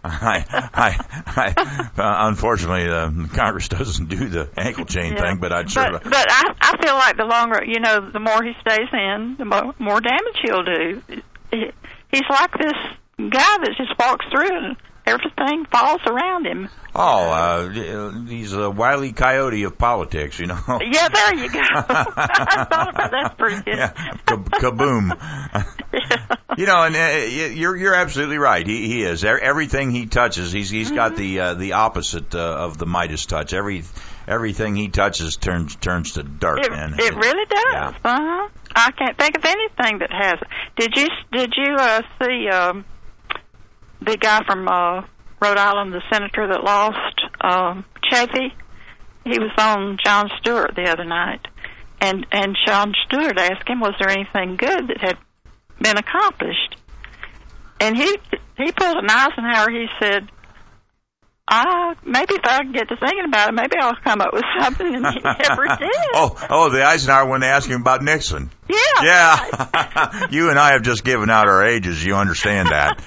Unfortunately, Congress doesn't do the ankle chain thing, but I'd sure. But I feel like the longer, you know, the more he stays in, the more damage he'll do. He's like this guy that just walks through and everything falls around him. Oh, he's a Wile E. Coyote of politics, you know. Yeah, there you go. I thought about that's pretty good. Yeah, kaboom. Yeah. You know, and you're absolutely right. He is. Everything he touches, he's got the opposite of the Midas touch. Everything he touches turns to dirt. It really does. Yeah. Uh-huh. I can't think of anything that has. Did you see the guy from Rhode Island, the senator that lost, Chafee? He was on Jon Stewart the other night, and Jon Stewart asked him, was there anything good that had been accomplished? And he pulled an Eisenhower. He said, maybe if I can get to thinking about it, maybe I'll come up with something, and he never did. Oh, the Eisenhower when they asked him about Nixon. Yeah. Yeah. You and I have just given out our ages. You understand that.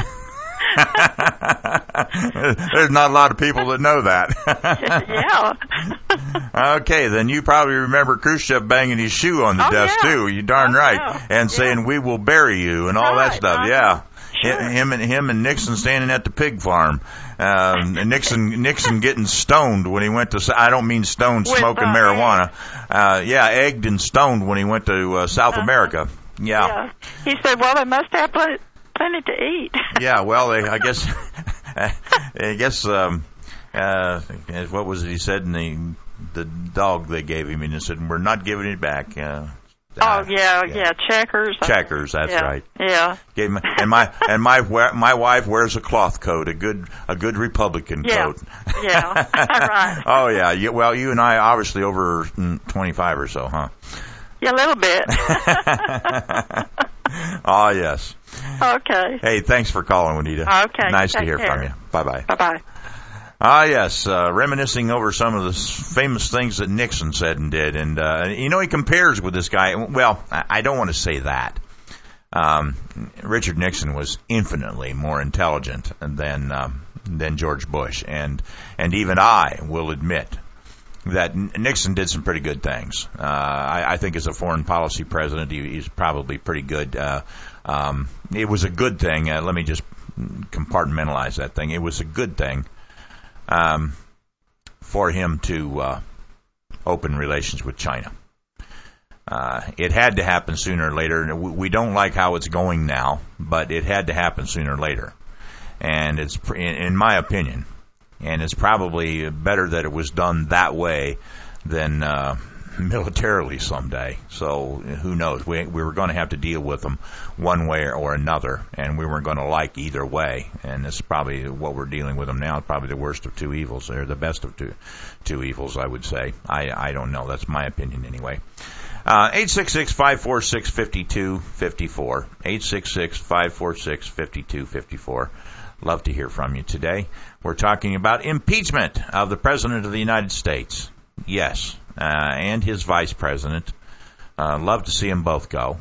There's not a lot of people that know that. Yeah. Okay, then you probably remember Khrushchev banging his shoe on the desk too. You darn right, and saying "We will bury you" and all that stuff. Yeah. Sure. Him and Nixon standing at the pig farm. And Nixon getting stoned when he went to. I don't mean stoned smoking marijuana. Egged and stoned when he went to South America. Yeah. He said, "Well, they must have plenty to eat." Yeah, well, I guess, what was it he said in the dog they gave him? And he said, "We're not giving it back." Checkers. Checkers, that's right. Yeah. And my wife wears a cloth coat, a good Republican coat. Yeah. Right. Oh yeah. Well, you and I obviously over 25 or so, huh? Yeah, a little bit. Oh, yes. Okay. Hey, thanks for calling, Juanita. Okay. Nice to Take hear care. from you. Bye-bye. Bye-bye. Ah, yes, reminiscing over some of the famous things that Nixon said and did. And, he compares with this guy. Well, I don't want to say that. Richard Nixon was infinitely more intelligent than George Bush. And even I will admit that Nixon did some pretty good things. I think as a foreign policy president, he's probably pretty good. It was a good thing. Let me just compartmentalize that thing. It was a good thing for him to open relations with China. It had to happen sooner or later. We don't like how it's going now, but it had to happen sooner or later. And it's, in my opinion, and it's probably better that it was done that way than militarily someday. So who knows? We were going to have to deal with them one way or another, and we weren't going to like either way. And it's probably what we're dealing with them now. It's probably the worst of two evils. They're the best of two evils, I would say. I don't know. That's my opinion anyway. 866-546-5254. 866-546-5254. Love to hear from you today. We're talking about impeachment of the President of the United States. Yes, and his Vice President. Love to see them both go.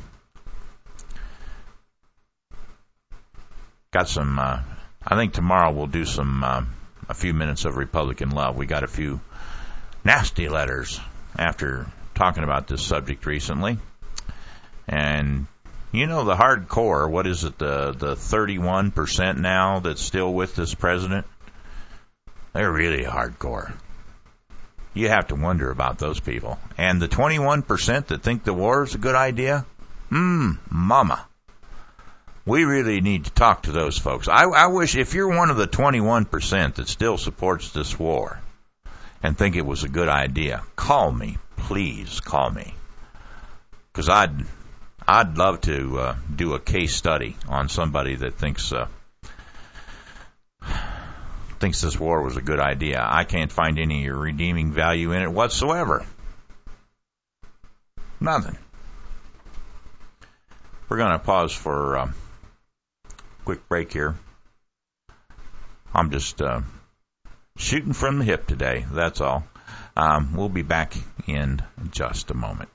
Got some, I think tomorrow we'll do a few minutes of Republican love. We got a few nasty letters after talking about this subject recently. And the hardcore, what is it, the 31% now that's still with this president? They're really hardcore. You have to wonder about those people. And the 21% that think the war is a good idea? Mama. We really need to talk to those folks. I wish, if you're one of the 21% that still supports this war and think it was a good idea, call me. Please call me. Because I'd love to do a case study on somebody that thinks this war was a good idea. I can't find any redeeming value in it whatsoever. Nothing. We're going to pause for a quick break here. I'm just shooting from the hip today, that's all. We'll be back in just a moment.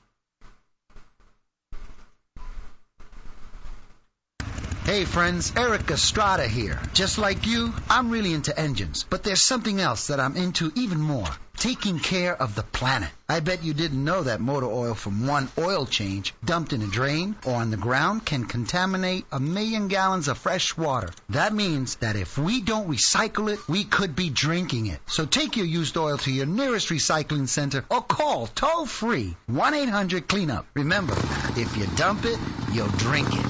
Hey friends, Eric Estrada here. Just like you, I'm really into engines, but there's something else that I'm into even more. Taking care of the planet. I bet you didn't know that motor oil from one oil change dumped in a drain or on the ground can contaminate 1 million gallons of fresh water. That means that if we don't recycle it, we could be drinking it. So take your used oil to your nearest recycling center or call toll-free 1-800-CLEANUP. Remember, if you dump it, you'll drink it.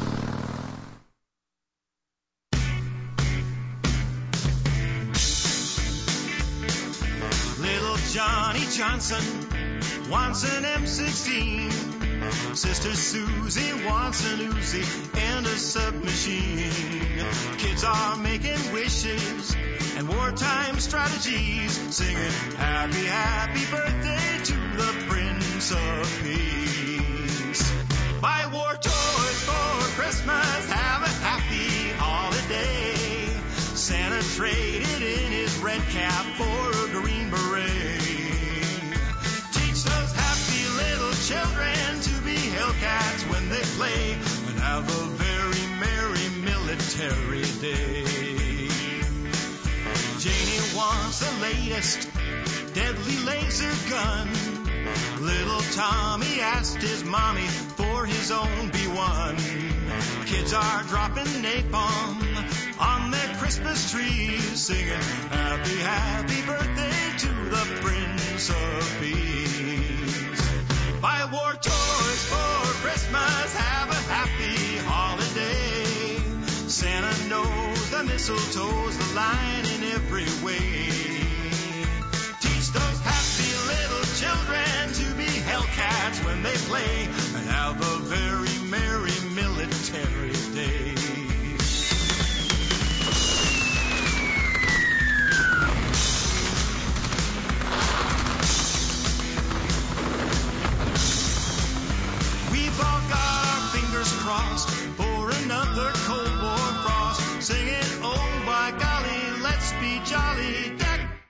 Johnny Johnson wants an M16. Sister Susie wants an Uzi and a submachine. Kids are making wishes and wartime strategies, singing happy, happy birthday to the Prince of Peace. Buy war toys for Christmas, have a happy holiday. Santa traded in his red cap for a green beret. Teach those happy little children to be Hellcats when they play and have a very merry military day. Janie wants the latest deadly laser gun. Little Tommy asked his mommy for his own B-1. Kids are dropping napalm on their Christmas trees, singing happy, happy birthday to the Prince of Peace. Buy war toys for Christmas, have a happy holiday. Santa knows the mistletoe's the line in every way. Teach those happy little children to be Hellcats when they play and have a very merry military day. We've all got our fingers crossed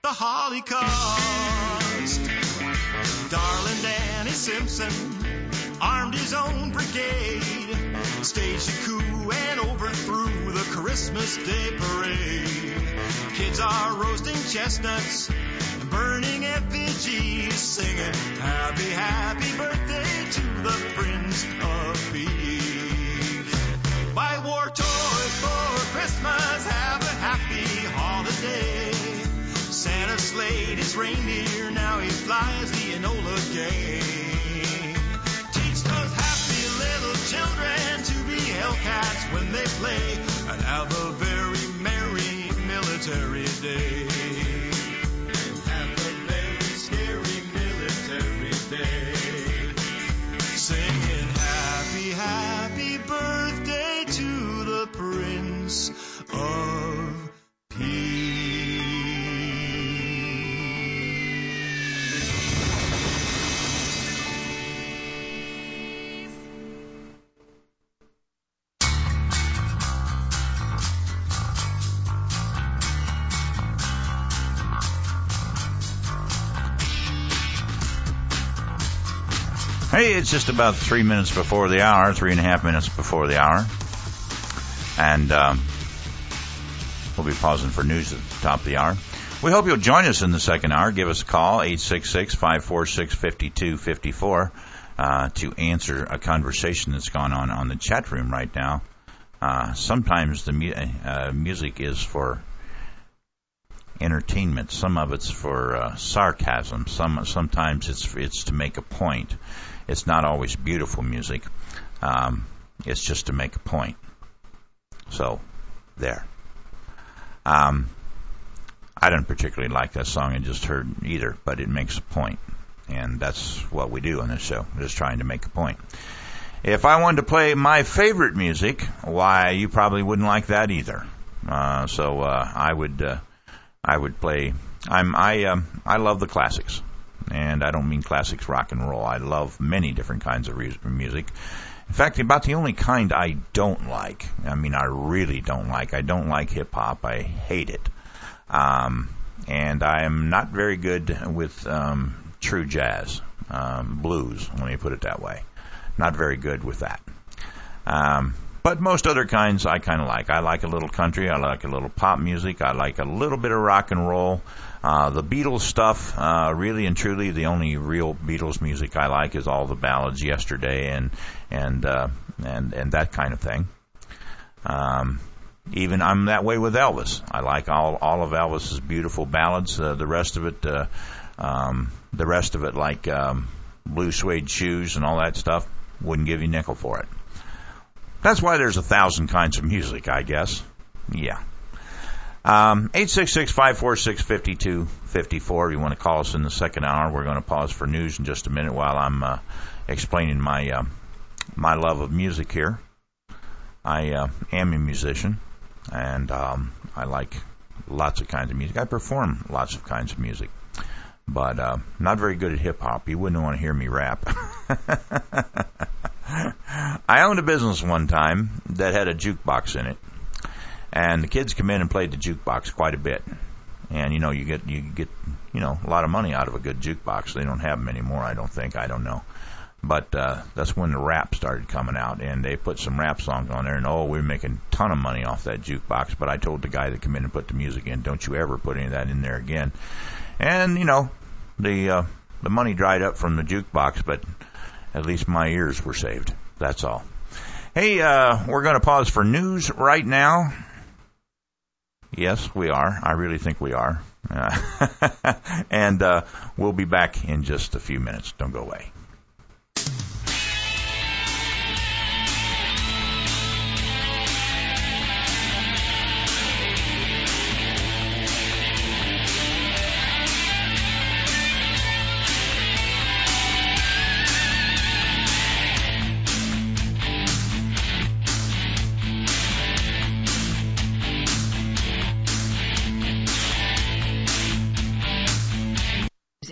the Holocaust. Darling Danny Simpson armed his own brigade, staged a coup and overthrew the Christmas Day parade. Kids are roasting chestnuts and burning effigies, singing happy, happy birthday to the Prince of Peace. Buy war toys for Christmas, have a happy holiday. Santa slayed his reindeer, now he flies the Enola Gay. Teach those happy little children to be Hellcats when they play, and have a very merry military day. Have a very scary military day. Singing happy, happy birthday to the Prince of Peace. Hey, it's just about 3 minutes before the hour, 3.5 minutes before the hour. And we'll be pausing for news at the top of the hour. We hope you'll join us in the second hour. Give us a call, 866-546-5254, to answer a conversation that's gone on the chat room right now. Sometimes the music is for entertainment. Some of it's for sarcasm. Sometimes it's to make a point. It's not always beautiful music. It's just to make a point. So, there. I don't particularly like that song I just heard either, but it makes a point. And that's what we do on this show, just trying to make a point. If I wanted to play my favorite music, why, you probably wouldn't like that either. So I would play. I love the classics, and I don't mean classics rock and roll. I love many different kinds of music. In fact, about the only kind I don't like, I really don't like. I don't like hip hop. I hate it, and I am not very good with true jazz, blues. Let me put it that way. Not very good with that. But most other kinds I kind of like. I like a little country. I like a little pop music. I like a little bit of rock and roll. The Beatles stuff, really and truly, the only real Beatles music I like is all the ballads, Yesterday, and that kind of thing. Even I'm that way with Elvis. I like all of Elvis's beautiful ballads. The rest of it, like Blue Suede Shoes and all that stuff, wouldn't give you a nickel for it. That's why there's 1,000 kinds of music, I guess. Yeah. 866-546-5254. You want to call us in the second hour. We're going to pause for news in just a minute while I'm explaining my love of music here. I am a musician, and I like lots of kinds of music. I perform lots of kinds of music, but not very good at hip-hop. You wouldn't want to hear me rap. I owned a business one time that had a jukebox in it, and the kids come in and played the jukebox quite a bit. And you get a lot of money out of a good jukebox. They don't have them anymore, I don't think. I don't know, but that's when the rap started coming out, and they put some rap songs on there. And we're making a ton of money off that jukebox. But I told the guy that came in and put the music in, don't you ever put any of that in there again. And the money dried up from the jukebox, but at least my ears were saved. That's all. Hey, we're going to pause for news right now. Yes, we are. I really think we are. And we'll be back in just a few minutes. Don't go away.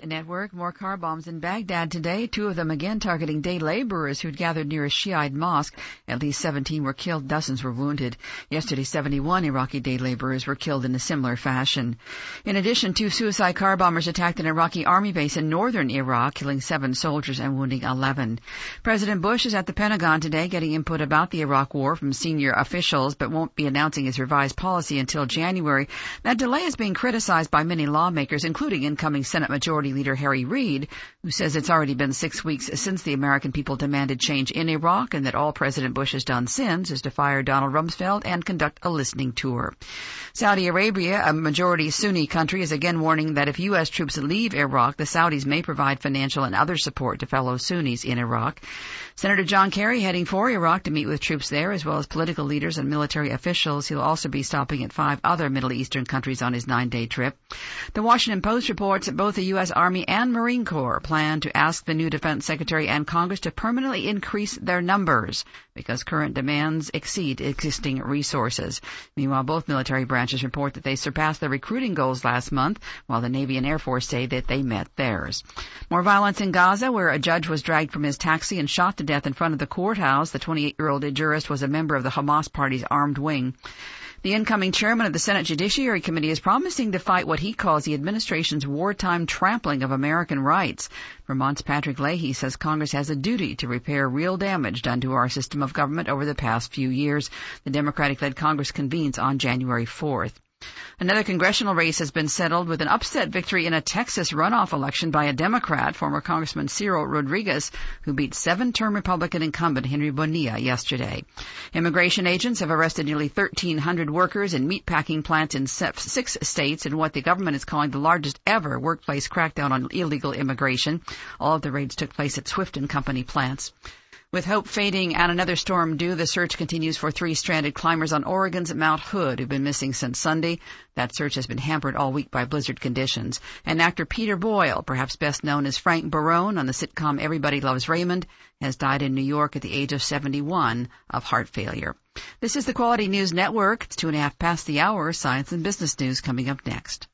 Network. More car bombs in Baghdad today, 2 of them again targeting day laborers who'd gathered near a Shiite mosque. At least 17 were killed, dozens were wounded. Yesterday, 71 Iraqi day laborers were killed in a similar fashion. In addition, 2 suicide car bombers attacked an Iraqi army base in northern Iraq, killing 7 soldiers and wounding 11. President Bush is at the Pentagon today getting input about the Iraq war from senior officials, but won't be announcing his revised policy until January. That delay is being criticized by many lawmakers, including incoming Senate Majority Leader Harry Reid, who says it's already been 6 weeks since the American people demanded change in Iraq, and that all President Bush has done since is to fire Donald Rumsfeld and conduct a listening tour. Saudi Arabia, a majority Sunni country, is again warning that if U.S. troops leave Iraq, the Saudis may provide financial and other support to fellow Sunnis in Iraq. Senator John Kerry heading for Iraq to meet with troops there, as well as political leaders and military officials. He'll also be stopping at 5 other Middle Eastern countries on his 9-day trip. The Washington Post reports that both the U.S. Army and Marine Corps plan to ask the new Defense Secretary and Congress to permanently increase their numbers because current demands exceed existing resources. Meanwhile, both military branches report that they surpassed their recruiting goals last month, while the Navy and Air Force say that they met theirs. More violence in Gaza, where a judge was dragged from his taxi and shot to death in front of the courthouse. The 28-year-old jurist was a member of the Hamas party's armed wing. The incoming chairman of the Senate Judiciary Committee is promising to fight what he calls the administration's wartime trampling of American rights. Vermont's Patrick Leahy says Congress has a duty to repair real damage done to our system of government over the past few years. The Democratic-led Congress convenes on January 4th. Another congressional race has been settled with an upset victory in a Texas runoff election by a Democrat, former Congressman Cyril Rodriguez, who beat 7-term Republican incumbent Henry Bonilla yesterday. Immigration agents have arrested nearly 1,300 workers in meatpacking plants in 6 states in what the government is calling the largest ever workplace crackdown on illegal immigration. All of the raids took place at Swift & Company plants. With hope fading and another storm due, the search continues for 3 stranded climbers on Oregon's Mount Hood who've been missing since Sunday. That search has been hampered all week by blizzard conditions. And actor Peter Boyle, perhaps best known as Frank Barone on the sitcom Everybody Loves Raymond, has died in New York at the age of 71 of heart failure. This is the Quality News Network. It's 2:30 past the hour. Science and business news coming up next.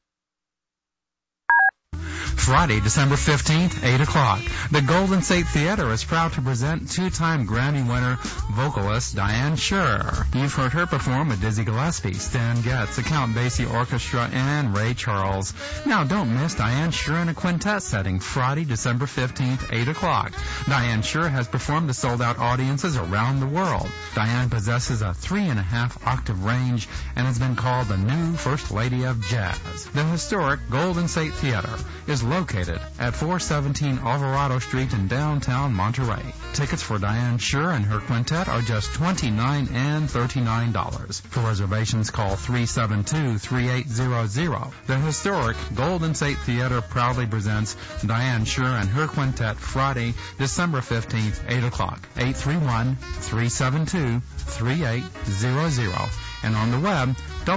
Friday, December 15th, 8 o'clock. The Golden State Theater is proud to present 2-time Grammy winner vocalist Diane Schuur. You've heard her perform with Dizzy Gillespie, Stan Getz, the Count Basie Orchestra, and Ray Charles. Now don't miss Diane Schuur in a quintet setting Friday, December 15th, 8 o'clock. Diane Schuur has performed to sold-out audiences around the world. Diane possesses a 3.5 octave range and has been called the new First Lady of Jazz. The historic Golden State Theater is located at 417 Alvarado Street in downtown Monterey. Tickets for Diane Schuur and her quintet are just $29 and $39. For reservations, call 372-3800. The historic Golden State Theater proudly presents Diane Schuur and her quintet Friday, December 15th, 8 o'clock, 831-372-3800. And on the web,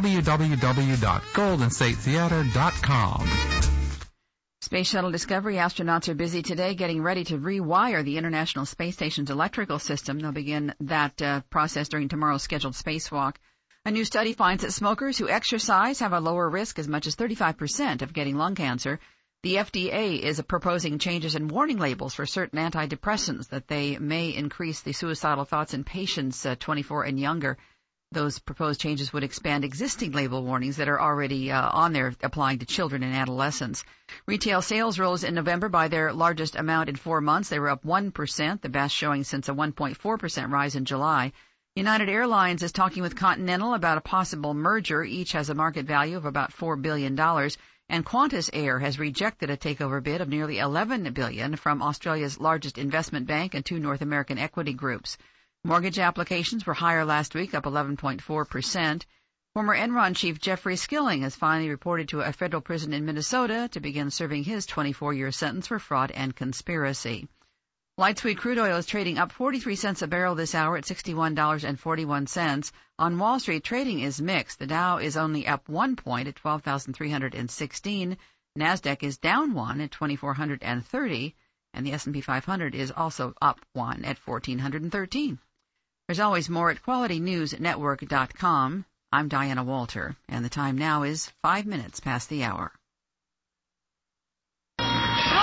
www.goldenstatetheater.com. Space Shuttle Discovery astronauts are busy today getting ready to rewire the International Space Station's electrical system. They'll begin that process during tomorrow's scheduled spacewalk. A new study finds that smokers who exercise have a lower risk, as much as 35%, of getting lung cancer. The FDA is proposing changes in warning labels for certain antidepressants that they may increase the suicidal thoughts in patients 24 and younger. Those proposed changes would expand existing label warnings that are already on there applying to children and adolescents. Retail sales rose in November by their largest amount in 4 months. They were up 1%, the best showing since a 1.4% rise in July. United Airlines is talking with Continental about a possible merger. Each has a market value of about $4 billion. And Qantas Air has rejected a takeover bid of nearly $11 billion from Australia's largest investment bank and 2 North American equity groups. Mortgage applications were higher last week, up 11.4%. Former Enron chief Jeffrey Skilling has finally reported to a federal prison in Minnesota to begin serving his 24-year sentence for fraud and conspiracy. Light sweet crude oil is trading up 43 cents a barrel this hour at $61.41. On Wall Street, trading is mixed. The Dow is only up 1 point at 12,316. NASDAQ is down 1 at 2,430. And the S&P 500 is also up 1 at 1,413. There's always more at QualityNewsNetwork.com. I'm Diana Walter, and the time now is 5 minutes past the hour.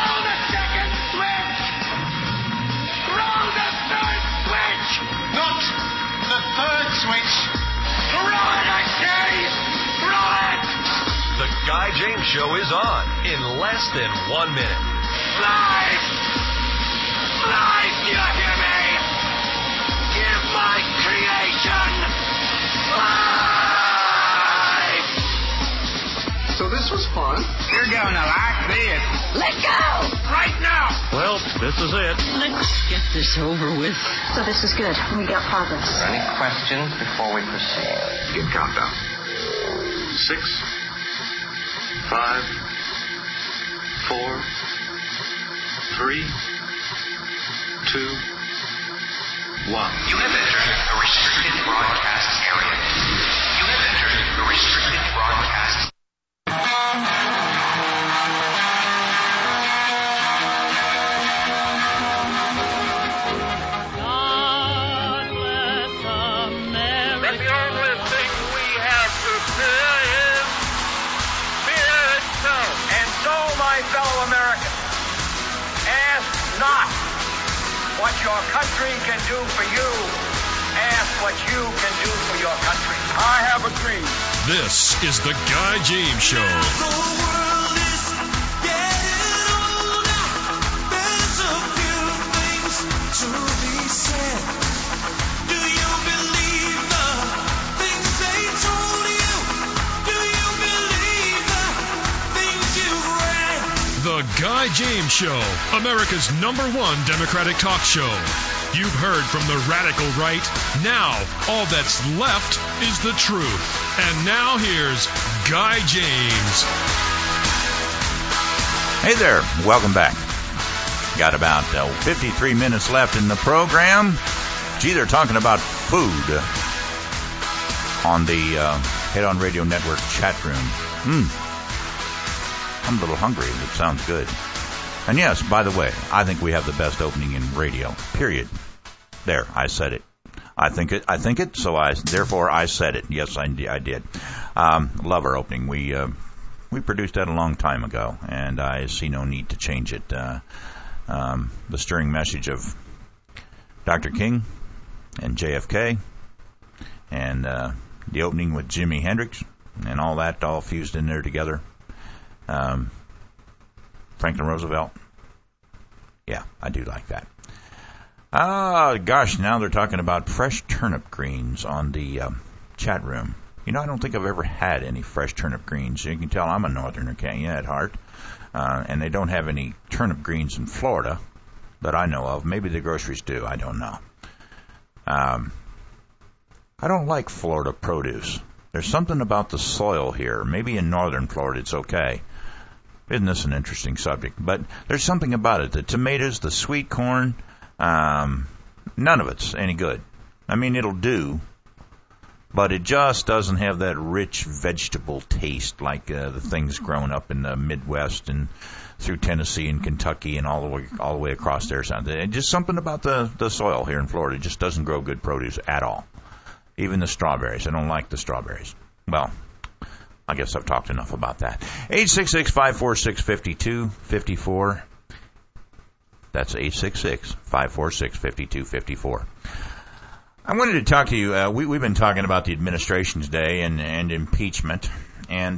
James Show is on in less than 1 minute. Life! Life, you hear me? Give my creation life! So this was fun. You're going to like this. Let go! Right now! Well, this is it. Let's get this over with. So this is good. We got progress. Are there any questions before we proceed? Begin countdown. 6, 5, 4, 3, 2, 1. You have entered a restricted broadcast area. You have entered a restricted broadcast. God bless America. That the only thing we have to fear is fear itself. And so, my fellow Americans, ask not what your country can do for you. Ask what you can do for your country. I have a dream. This is the Guy James Show. The world is getting older. There's a few things to be said. Do you believe the things they told you? Do you believe the things you've read? The Guy James Show, America's #1 Democratic talk show. You've heard from the radical right. Now, all that's left is the truth. And now here's Guy James. Hey there, welcome back. Got about 53 minutes left in the program. Gee, they're talking about food on the Head On Radio Network chat room. I'm a little hungry. It sounds good. And yes, by the way, I think we have the best opening in radio, period. There, I said it. I think it, so therefore I said it. Yes, I did. Love our opening. We produced that a long time ago, and I see no need to change it. The stirring message of Dr. King and JFK, and the opening with Jimi Hendrix, and all that all fused in there together. Franklin Roosevelt. Yeah, I do like that. Gosh, now they're talking about fresh turnip greens on the chat room. You know, I don't think I've ever had any fresh turnip greens. You can tell I'm a northerner, can't you, at heart? And they don't have any turnip greens in Florida that I know of. Maybe the groceries do. I don't know. I don't like Florida produce. There's something about the soil here. Maybe in northern Florida it's okay. Isn't this an interesting subject? But there's something about it. The tomatoes, the sweet corn, none of it's any good. I mean, it'll do, but it just doesn't have that rich vegetable taste like the things grown up in the Midwest and through Tennessee and Kentucky and all the way across there. Just something about the soil here in Florida just doesn't grow good produce at all. Even the strawberries. I don't like the strawberries. Well, I guess I've talked enough about that. 866-546-5254. That's 866-546-5254. I wanted to talk to you. We've been talking about the administration today and impeachment. And,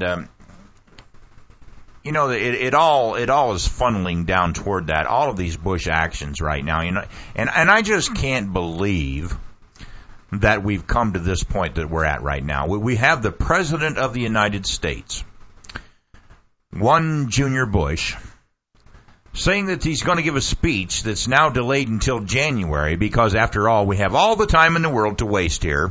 you know, it all is funneling down toward that. All of these Bush actions right now. You know, and I just can't believe that we've come to this point that we're at right now. We have the President of the United States, one Junior Bush, saying that he's going to give a speech that's now delayed until January because, after all, we have all the time in the world to waste here.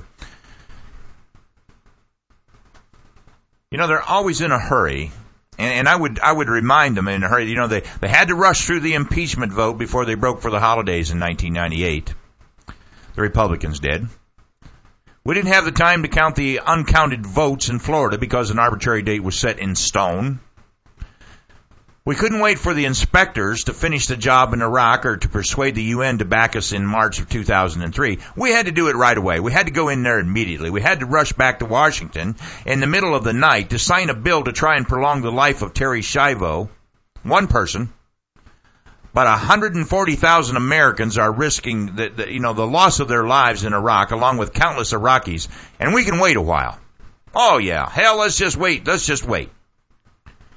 You know, they're always in a hurry, and I would remind them in a hurry. You know, they had to rush through the impeachment vote before they broke for the holidays in 1998. The Republicans did. We didn't have the time to count the uncounted votes in Florida because an arbitrary date was set in stone. We couldn't wait for the inspectors to finish the job in Iraq or to persuade the UN to back us in March of 2003. We had to do it right away. We had to go in there immediately. We had to rush back to Washington in the middle of the night to sign a bill to try and prolong the life of Terry Schiavo, one person. But 140,000 Americans are risking the loss of their lives in Iraq, along with countless Iraqis, and we can wait a while. Oh yeah, hell, let's just wait.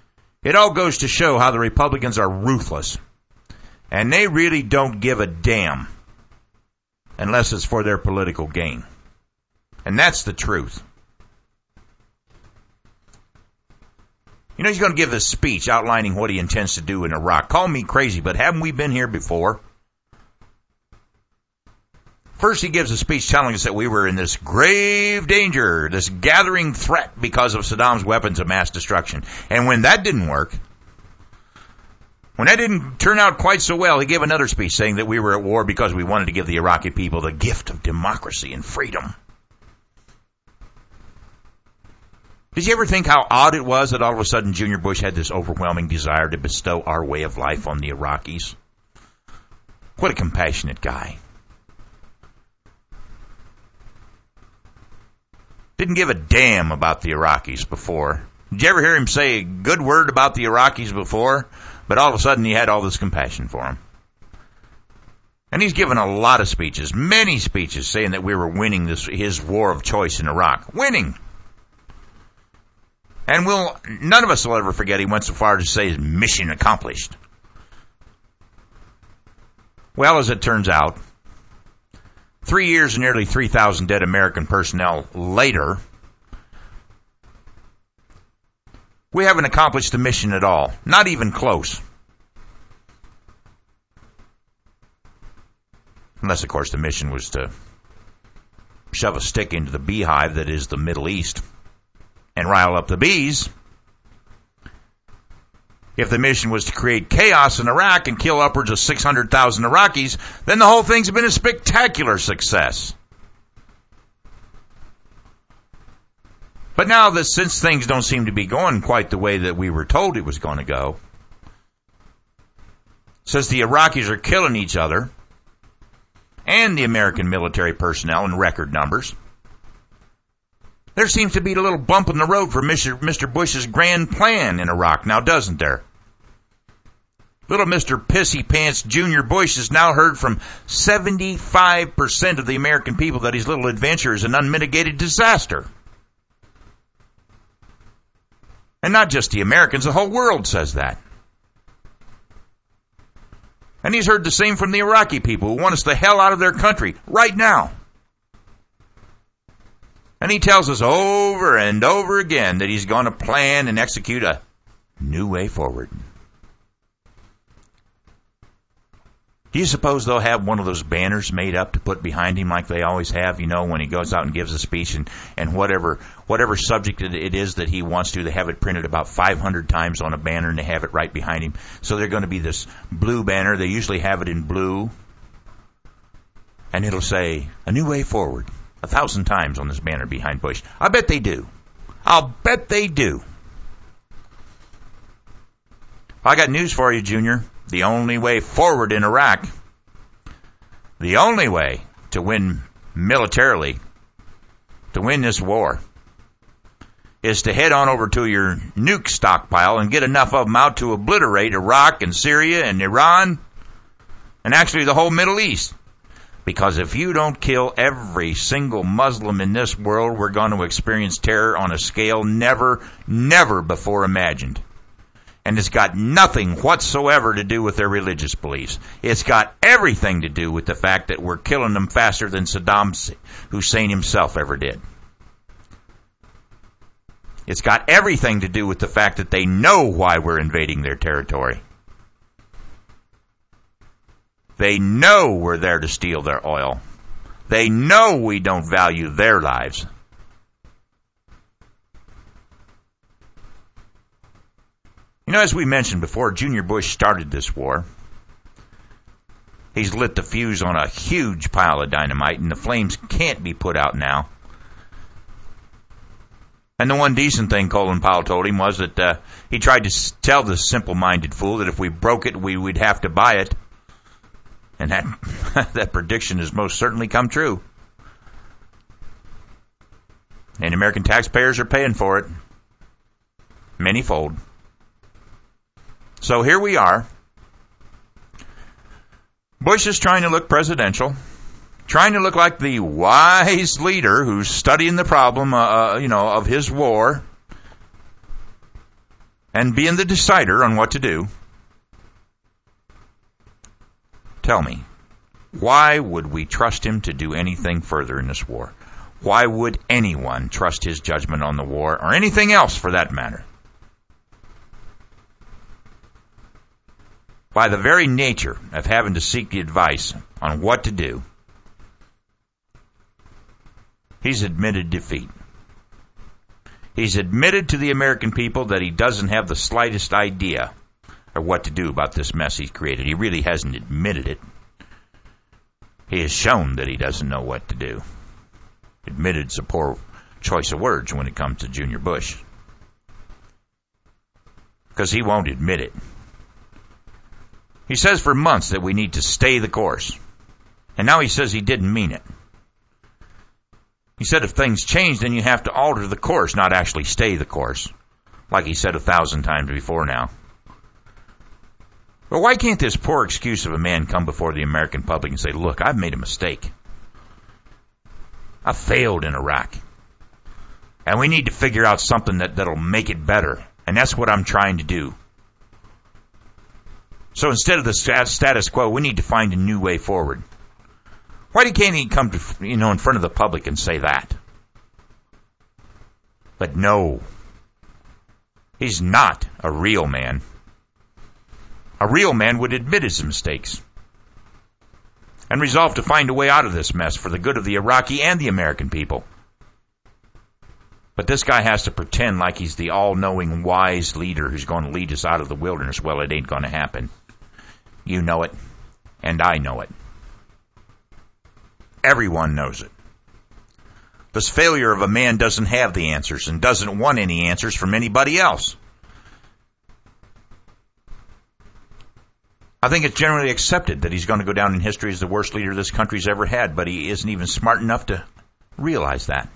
It all goes to show how the Republicans are ruthless. And they really don't give a damn unless it's for their political gain. And that's the truth. You know, he's going to give a speech outlining what he intends to do in Iraq. Call me crazy, but haven't we been here before? First, he gives a speech telling us that we were in this grave danger, this gathering threat because of Saddam's weapons of mass destruction. And when that didn't work, when that didn't turn out quite so well, he gave another speech saying that we were at war because we wanted to give the Iraqi people the gift of democracy and freedom. Did you ever think how odd it was that all of a sudden Junior Bush had this overwhelming desire to bestow our way of life on the Iraqis? What a compassionate guy. Didn't give a damn about the Iraqis before. Did you ever hear him say a good word about the Iraqis before? But all of a sudden he had all this compassion for them. And he's given a lot of speeches, many speeches, saying that we were winning his war of choice in Iraq. Winning! And none of us will ever forget he went so far as to say mission accomplished. Well, as it turns out, 3 years and nearly 3,000 dead American personnel later, we haven't accomplished the mission at all. Not even close. Unless, of course, the mission was to shove a stick into the beehive that is the Middle East and rile up the bees. If the mission was to create chaos in Iraq and kill upwards of 600,000 Iraqis, then the whole thing's been a spectacular success. But now that since things don't seem to be going quite the way that we were told it was going to go, since the Iraqis are killing each other and the American military personnel in record numbers, there seems to be a little bump in the road for Mr. Bush's grand plan in Iraq now, doesn't there? Little Mr. Pissy Pants Junior Bush has now heard from 75% of the American people that his little adventure is an unmitigated disaster. And not just the Americans, the whole world says that. And he's heard the same from the Iraqi people who want us the hell out of their country right now. And he tells us over and over again that he's going to plan and execute a new way forward. Do you suppose they'll have one of those banners made up to put behind him like they always have, you know, when he goes out and gives a speech and whatever subject it is that he wants to, they have it printed about 500 times on a banner and they have it right behind him. So they're going to be this blue banner. They usually have it in blue. And it'll say, a new way forward. 1,000 times on this banner behind Bush. I bet they do. I'll bet they do. I got news for you, Junior. The only way forward in Iraq, the only way to win militarily, to win this war, is to head on over to your nuke stockpile and get enough of them out to obliterate Iraq and Syria and Iran and actually the whole Middle East. Because if you don't kill every single Muslim in this world, we're going to experience terror on a scale never before imagined. And it's got nothing whatsoever to do with their religious beliefs. It's got everything to do with the fact that we're killing them faster than Saddam Hussein himself ever did. It's got everything to do with the fact that they know why we're invading their territory. They know we're there to steal their oil. They know we don't value their lives. You know, as we mentioned before, Junior Bush started this war. He's lit the fuse on a huge pile of dynamite, and the flames can't be put out now. And the one decent thing Colin Powell told him was that he tried to tell this simple-minded fool that if we broke it, we'd have to buy it. And that prediction has most certainly come true. And American taxpayers are paying for it. Manyfold. So here we are. Bush is trying to look presidential. Trying to look like the wise leader who's studying the problem, of his war. and being the decider on what to do, tell me, why would we trust him to do anything further in this war? Why would anyone trust his judgment on the war, or anything else for that matter? By the very nature of having to seek the advice on what to do, he's admitted defeat. He's admitted to the American people that he doesn't have the slightest idea of what to do about this mess he's created. He really hasn't admitted it. He has shown that he doesn't know what to do. Admitted's a poor choice of words when it comes to Junior Bush, because he won't admit it. He says for months that we need to stay the course, and now he says he didn't mean it. He said if things change, then you have to alter the course, not actually stay the course, like he said 1,000 times before now. But why can't this poor excuse of a man come before the American public and say, look, I've made a mistake. I failed in Iraq. And we need to figure out something that'll make it better. And that's what I'm trying to do. So instead of the status quo, we need to find a new way forward. Why can't he come to, in front of the public and say that? But no. He's not a real man. A real man would admit his mistakes and resolve to find a way out of this mess for the good of the Iraqi and the American people. But this guy has to pretend like he's the all-knowing, wise leader who's going to lead us out of the wilderness. Well, it ain't going to happen. You know it, and I know it. Everyone knows it. This failure of a man doesn't have the answers and doesn't want any answers from anybody else. I think it's generally accepted that he's going to go down in history as the worst leader this country's ever had, but he isn't even smart enough to realize that.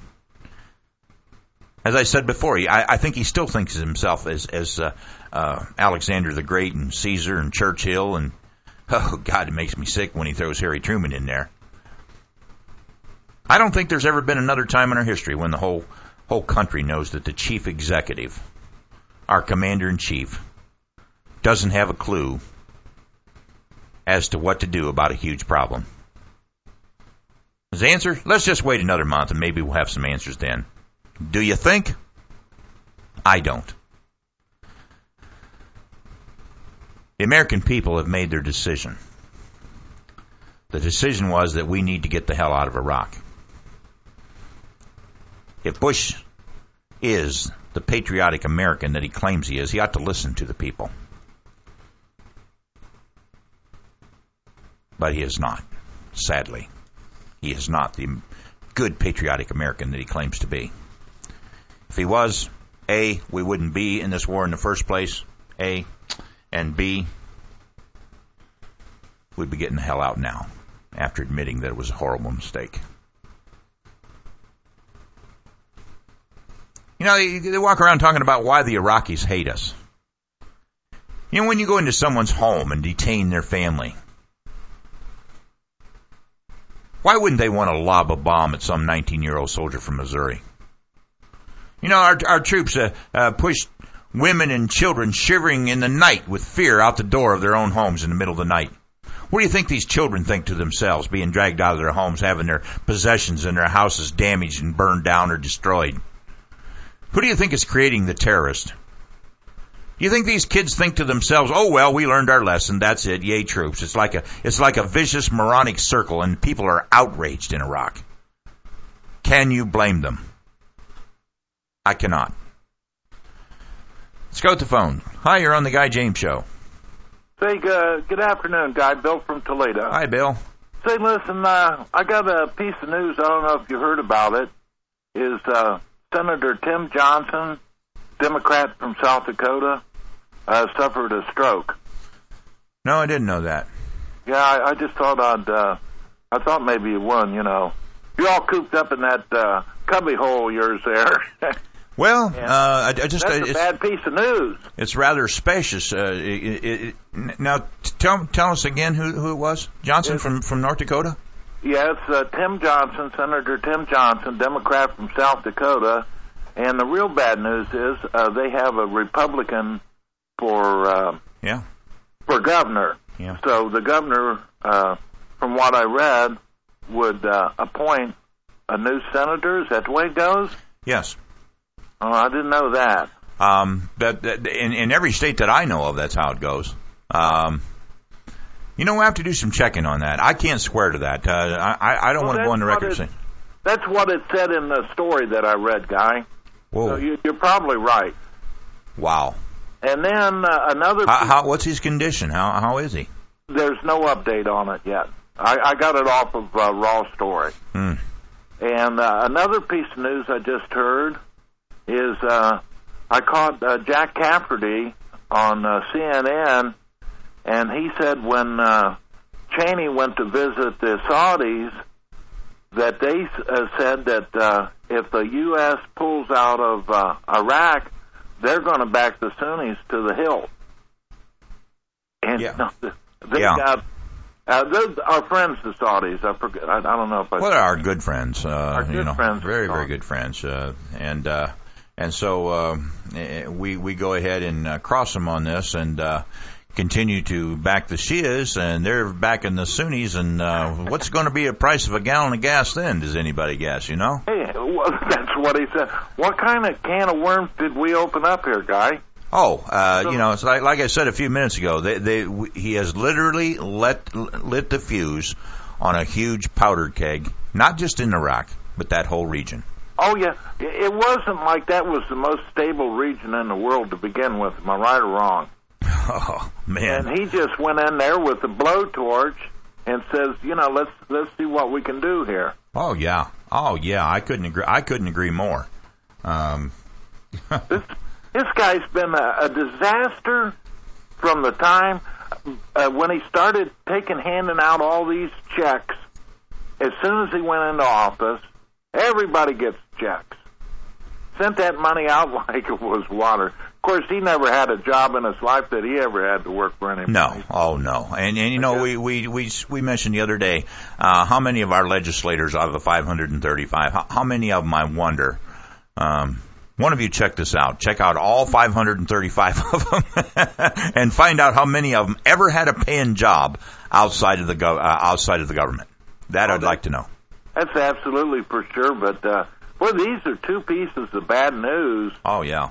As I said before, I think he still thinks of himself as Alexander the Great and Caesar and Churchill, and oh God, it makes me sick when he throws Harry Truman in there. I don't think there's ever been another time in our history when the whole country knows that the chief executive, our commander-in-chief, doesn't have a clue as to what to do about a huge problem. His answer? Let's just wait another month and maybe we'll have some answers then. Do you think? I don't. The American people have made their decision. The decision was that we need to get the hell out of Iraq. If Bush is the patriotic American that he claims he is, he ought to listen to the people. But he is not, sadly. He is not the good patriotic American that he claims to be. If he was, A, we wouldn't be in this war in the first place, A, and B, we'd be getting the hell out now after admitting that it was a horrible mistake. They walk around talking about why the Iraqis hate us. When you go into someone's home and detain their family, why wouldn't they want to lob a bomb at some 19-year-old soldier from Missouri? Our troops pushed women and children shivering in the night with fear out the door of their own homes in the middle of the night. What do you think these children think to themselves, being dragged out of their homes, having their possessions and their houses damaged and burned down or destroyed? Who do you think is creating the terrorist? Do you think these kids think to themselves, oh, well, we learned our lesson, that's it, yay troops. It's like a vicious moronic circle, and people are outraged in Iraq. Can you blame them? I cannot. Let's go to the phone. Hi, you're on the Guy James Show. Say, good afternoon, Guy. Bill from Toledo. Hi, Bill. Say, listen, I got a piece of news. I don't know if you heard about it. Is Senator Tim Johnson, Democrat from South Dakota, suffered a stroke. No, I didn't know that. Yeah, I just thought I thought maybe you won, You're all cooped up in that cubby hole of yours there. Well, that's a bad piece of news. It's rather spacious. Now, tell us again who it was. Johnson from North Dakota? Yes, Tim Johnson, Senator Tim Johnson, Democrat from South Dakota. And the real bad news is they have a Republican for governor. Yeah. So the governor, from what I read, would appoint a new senator. Is that the way it goes? Yes. Oh, I didn't know that. That in every state that I know of, that's how it goes. We have to do some checking on that. I can't swear to that. I don't want to go on the record saying. That's what it said in the story that I read, Guy. Whoa. So you're probably right. Wow. And then another... what's his condition? How is he? There's no update on it yet. I got it off of Raw Story. Hmm. And another piece of news I just heard is I caught Jack Cafferty on CNN, and he said when Cheney went to visit the Saudis, that they said that if the U.S. pulls out of Iraq, they're going to back the Sunnis to the hilt. And they got... they're our friends, the Saudis. I forget. I don't know if I... Well, they're our good friends. Our good friends. Very, very good friends. And so we go ahead and cross them on this and continue to back the Shias, and they're backing the Sunnis. And what's going to be the price of a gallon of gas then? Does anybody guess? Hey, well, that's what he said. What kind of can of worms did we open up here, Guy? Oh, it's like I said a few minutes ago, he has literally lit the fuse on a huge powder keg, not just in Iraq, but that whole region. Oh, yeah. It wasn't like that was the most stable region in the world to begin with. Am I right or wrong? Oh, man. And he just went in there with a blowtorch and says, let's see what we can do here. Oh, yeah. I couldn't agree more. This guy's been a disaster from the time when he started handing out all these checks. As soon as he went into office, everybody gets checks. Sent that money out like it was water. Of course, he never had a job in his life that he ever had to work for anybody. No, oh no. And we mentioned the other day how many of our legislators out of the 535, how many of them, I wonder, one of you check this out. Check out all 535 of them and find out how many of them ever had a paying job outside of the government. That I'd like to know. That's absolutely for sure. But these are two pieces of bad news. Oh yeah.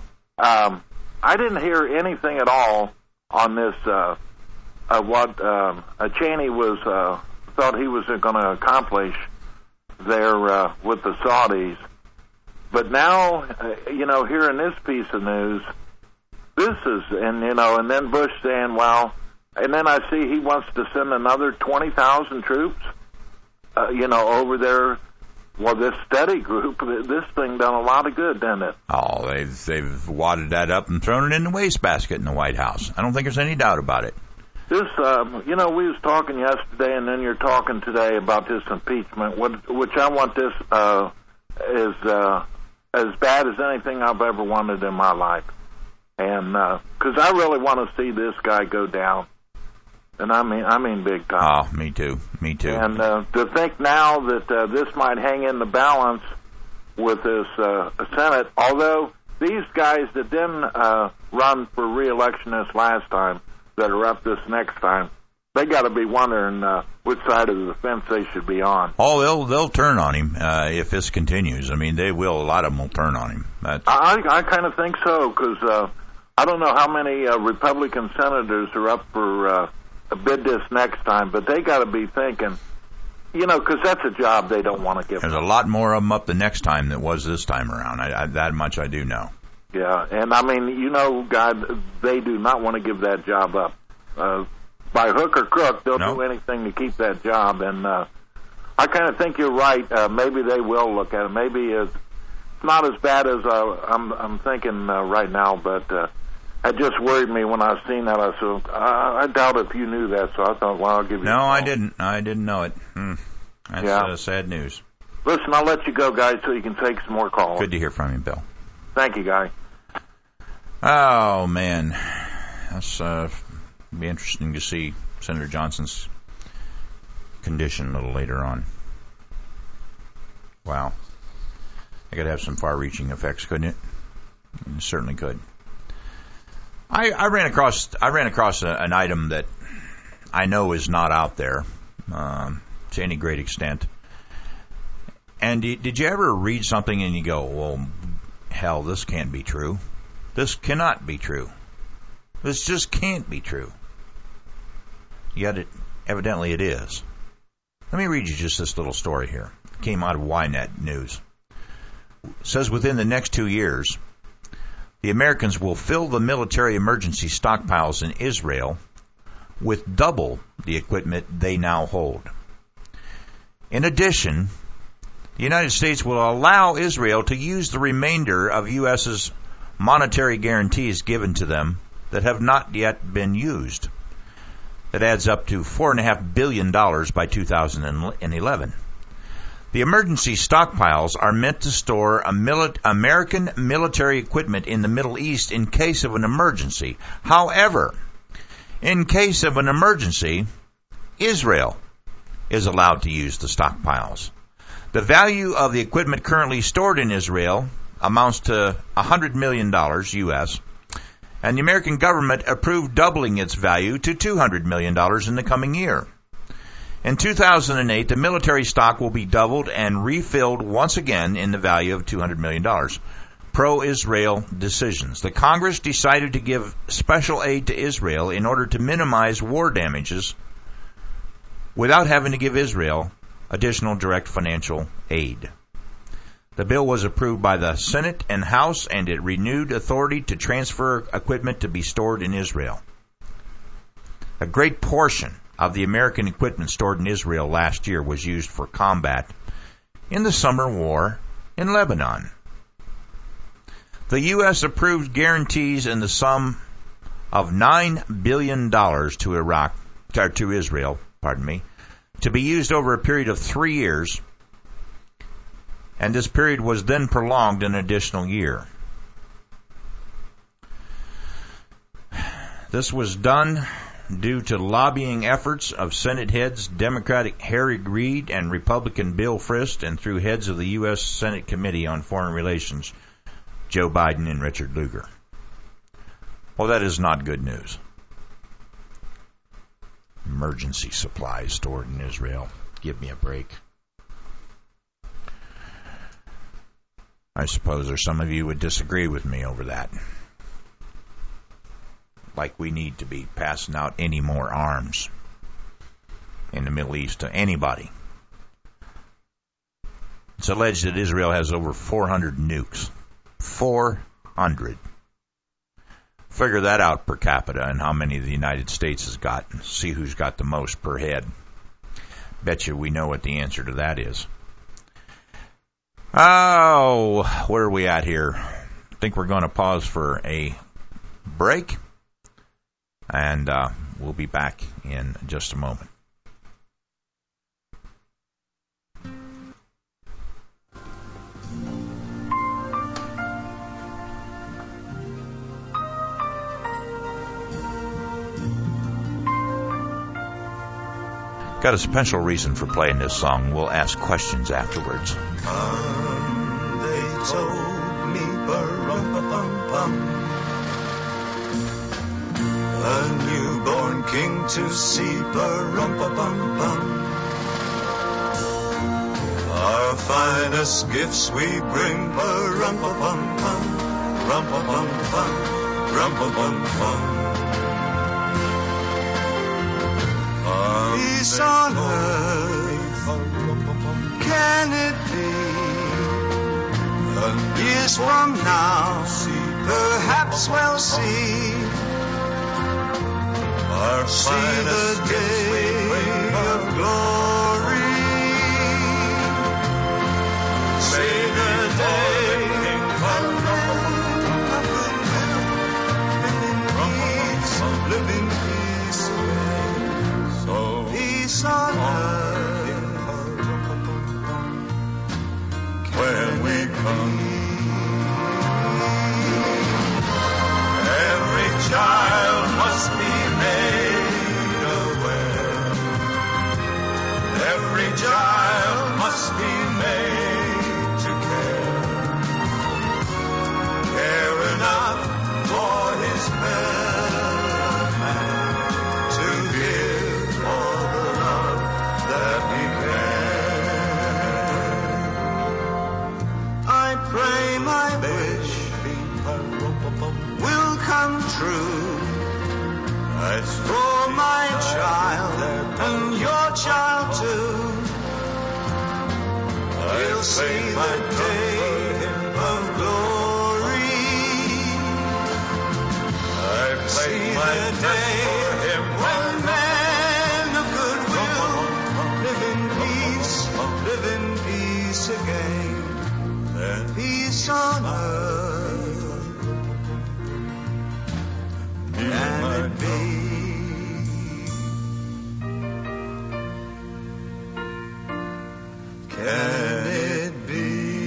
I didn't hear anything at all on this. What Cheney thought he was going to accomplish there with the Saudis. But now, here in this piece of news, this is, and then Bush saying, well, and then I see he wants to send another 20,000 troops, over there. Well, this study group, this thing done a lot of good, didn't it? Oh, they've wadded that up and thrown it in the wastebasket in the White House. I don't think there's any doubt about it. This, we was talking yesterday, and then you're talking today about this impeachment, which I want this is as bad as anything I've ever wanted in my life. And because I really want to see this guy go down. And I mean big time. Oh, me too. And to think now that this might hang in the balance with this Senate, although these guys that didn't run for re-election this last time, that are up this next time, they got to be wondering which side of the fence they should be on. Oh, they'll turn on him if this continues. I mean, they will. A lot of them will turn on him. I kind of think so, because I don't know how many Republican senators are up for bid this next time, but they got to be thinking, because that's a job they don't want to give. There's a lot more of them up the next time than was this time around. That much I do know. Yeah, and I mean, God, they do not want to give that job up. By hook or crook, they'll do anything to keep that job. And I kind of think you're right. Maybe they will look at it. Maybe it's not as bad as I'm thinking right now, but it just worried me when I seen that. I said, I doubt if you knew that, so I thought, well, I'll give you. No, I didn't. I didn't know it. That's sad news. Listen, I'll let you go, guys, so you can take some more calls. Good to hear from you, Bill. Thank you, Guy. Oh man, that's be interesting to see Senator Johnson's condition a little later on. Wow, it could have some far-reaching effects, couldn't it? It certainly could. I ran across an item that I know is not out there to any great extent. And did you ever read something and you go, well, hell, this can't be true. This cannot be true. This just can't be true. Yet evidently it is. Let me read you just this little story here. It came out of Ynet News. It says within the next 2 years, the Americans will fill the military emergency stockpiles in Israel with double the equipment they now hold. In addition, the United States will allow Israel to use the remainder of U.S.'s monetary guarantees given to them that have not yet been used. That adds up to $4.5 billion by 2011. The emergency stockpiles are meant to store American military equipment in the Middle East in case of an emergency. However, in case of an emergency, Israel is allowed to use the stockpiles. The value of the equipment currently stored in Israel amounts to $100 million U.S., and the American government approved doubling its value to $200 million in the coming year. In 2008, the military stock will be doubled and refilled once again in the value of $200 million. Pro-Israel decisions. The Congress decided to give special aid to Israel in order to minimize war damages without having to give Israel additional direct financial aid. The bill was approved by the Senate and House, and it renewed authority to transfer equipment to be stored in Israel. A great portion of the American equipment stored in Israel last year was used for combat in the summer war in Lebanon. The U.S. approved guarantees in the sum of $9 billion to Israel, to be used over a period of 3 years, and this period was then prolonged an additional year. This was done due to lobbying efforts of Senate heads Democratic Harry Reid and Republican Bill Frist, and through heads of the U.S. Senate Committee on Foreign Relations, Joe Biden and Richard Lugar. Well, that is not good news. Emergency supplies stored in Israel. Give me a break. I suppose there's some of you would disagree with me over that. Like we need to be passing out any more arms in the Middle East to anybody. It's alleged that Israel has over 400 nukes. 400. Figure that out per capita and how many the United States has got, and see who's got the most per head. Bet you we know what the answer to that is. Oh, where are we at here? I think we're going to pause for a break, and we'll be back in just a moment. Got a special reason for playing this song. We'll ask questions afterwards. They told me, ba-rum-pa-pum-pum, a newborn king to see, ba-rum-pa-pum-pum. Our finest gifts we bring, ba-rum-pa-pum-pum, rum-pa-pum-pum, rum-pa-pum-pum. Peace on earth, can it be? Years from now, perhaps we'll see. See the day of glory. See the day of living peace. Peace on earth when we come. Every child must be made aware. Every child must be made to care. Care enough for his parents. come true. It's for my child and your child too. We'll see the day of glory. See the day when men of goodwill live in peace again. And peace on earth. Can it be? Can it be?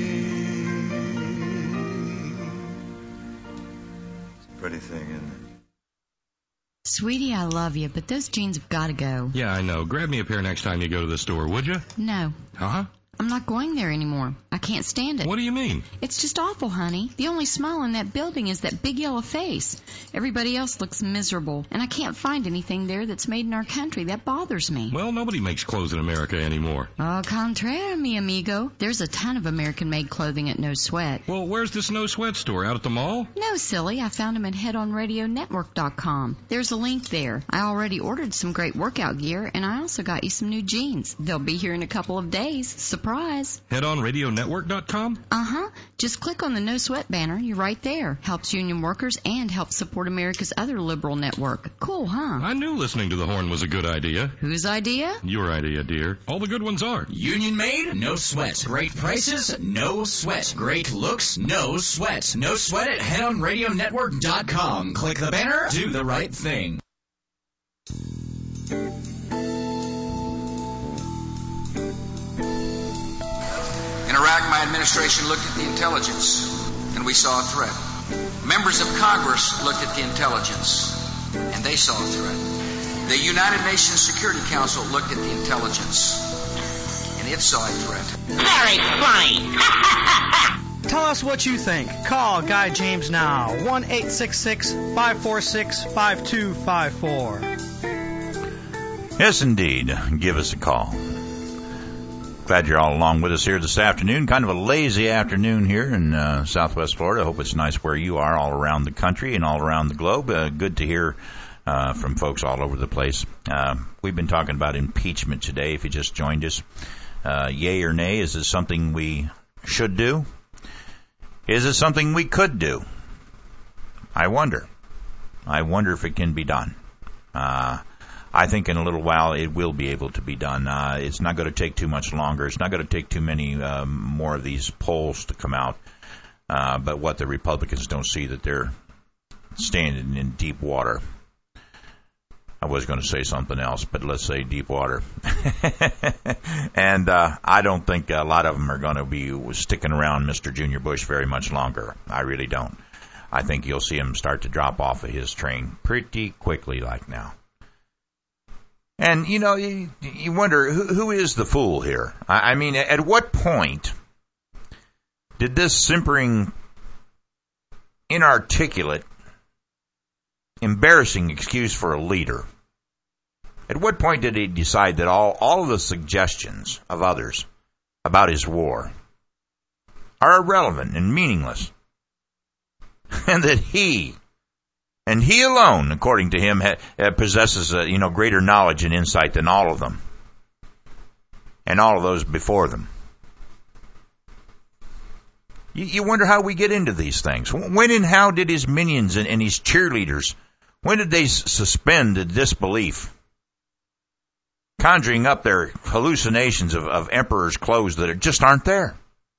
It's a pretty thing, isn't it? Sweetie, I love you, but those jeans have got to go. Yeah, I know. Grab me a pair next time you go to the store, would you? No. Huh? I'm not going there anymore. I can't stand it. What do you mean? It's just awful, honey. The only smile in that building is that big yellow face. Everybody else looks miserable, and I can't find anything there that's made in our country. That bothers me. Well, nobody makes clothes in America anymore. Au contraire, mi amigo. There's a ton of American-made clothing at No Sweat. Well, where's this No Sweat store? Out at the mall? No, silly. I found them at headonradionetwork.com. There's a link there. I already ordered some great workout gear, and I also got you some new jeans. They'll be here in a couple of days. Surprise. HeadOnRadioNetwork.com? Uh-huh. Just click on the No Sweat banner. You're right there. Helps union workers and helps support America's other liberal network. Cool, huh? I knew listening to the horn was a good idea. Whose idea? Your idea, dear. All the good ones are. Union made, no sweat. Great prices, no sweat. Great looks, no sweat. No sweat at HeadOnRadioNetwork.com. Click the banner, do the right thing. In Iraq, my administration looked at the intelligence, and we saw a threat. Members of Congress looked at the intelligence, and they saw a threat. The United Nations Security Council looked at the intelligence, and it saw a threat. Very funny. Tell us what you think. Call Guy James now. 1-866-546-5254. Yes, indeed. Give us a call. Glad you're all along with us here this afternoon. Kind of a lazy afternoon here in Southwest Florida. Hope it's nice where you are all around the country and all around the globe. Good to hear from folks all over the place. We've been talking about impeachment today, if you just joined us. Yay or nay, is it something we should do? Is it something we could do? I wonder. I wonder if it can be done. I think in a little while it will be able to be done. It's not going to take too much longer. It's not going to take too many more of these polls to come out. But what the Republicans don't see, that they're standing in deep water. I was going to say something else, but let's say deep water. And I don't think a lot of them are going to be sticking around Mr. Junior Bush very much longer. I really don't. I think you'll see him start to drop off of his train pretty quickly like now. And, you know, you wonder, who is the fool here? I mean, at what point did this simpering, inarticulate, embarrassing excuse for a leader, at what point did he decide that all of the suggestions of others about his war are irrelevant and meaningless? And that he, and he alone, according to him, possesses greater knowledge and insight than all of them, and all of those before them. You wonder how we get into these things. When and how did his minions and his cheerleaders, when did they suspend the disbelief, conjuring up their hallucinations of emperor's clothes that just aren't there?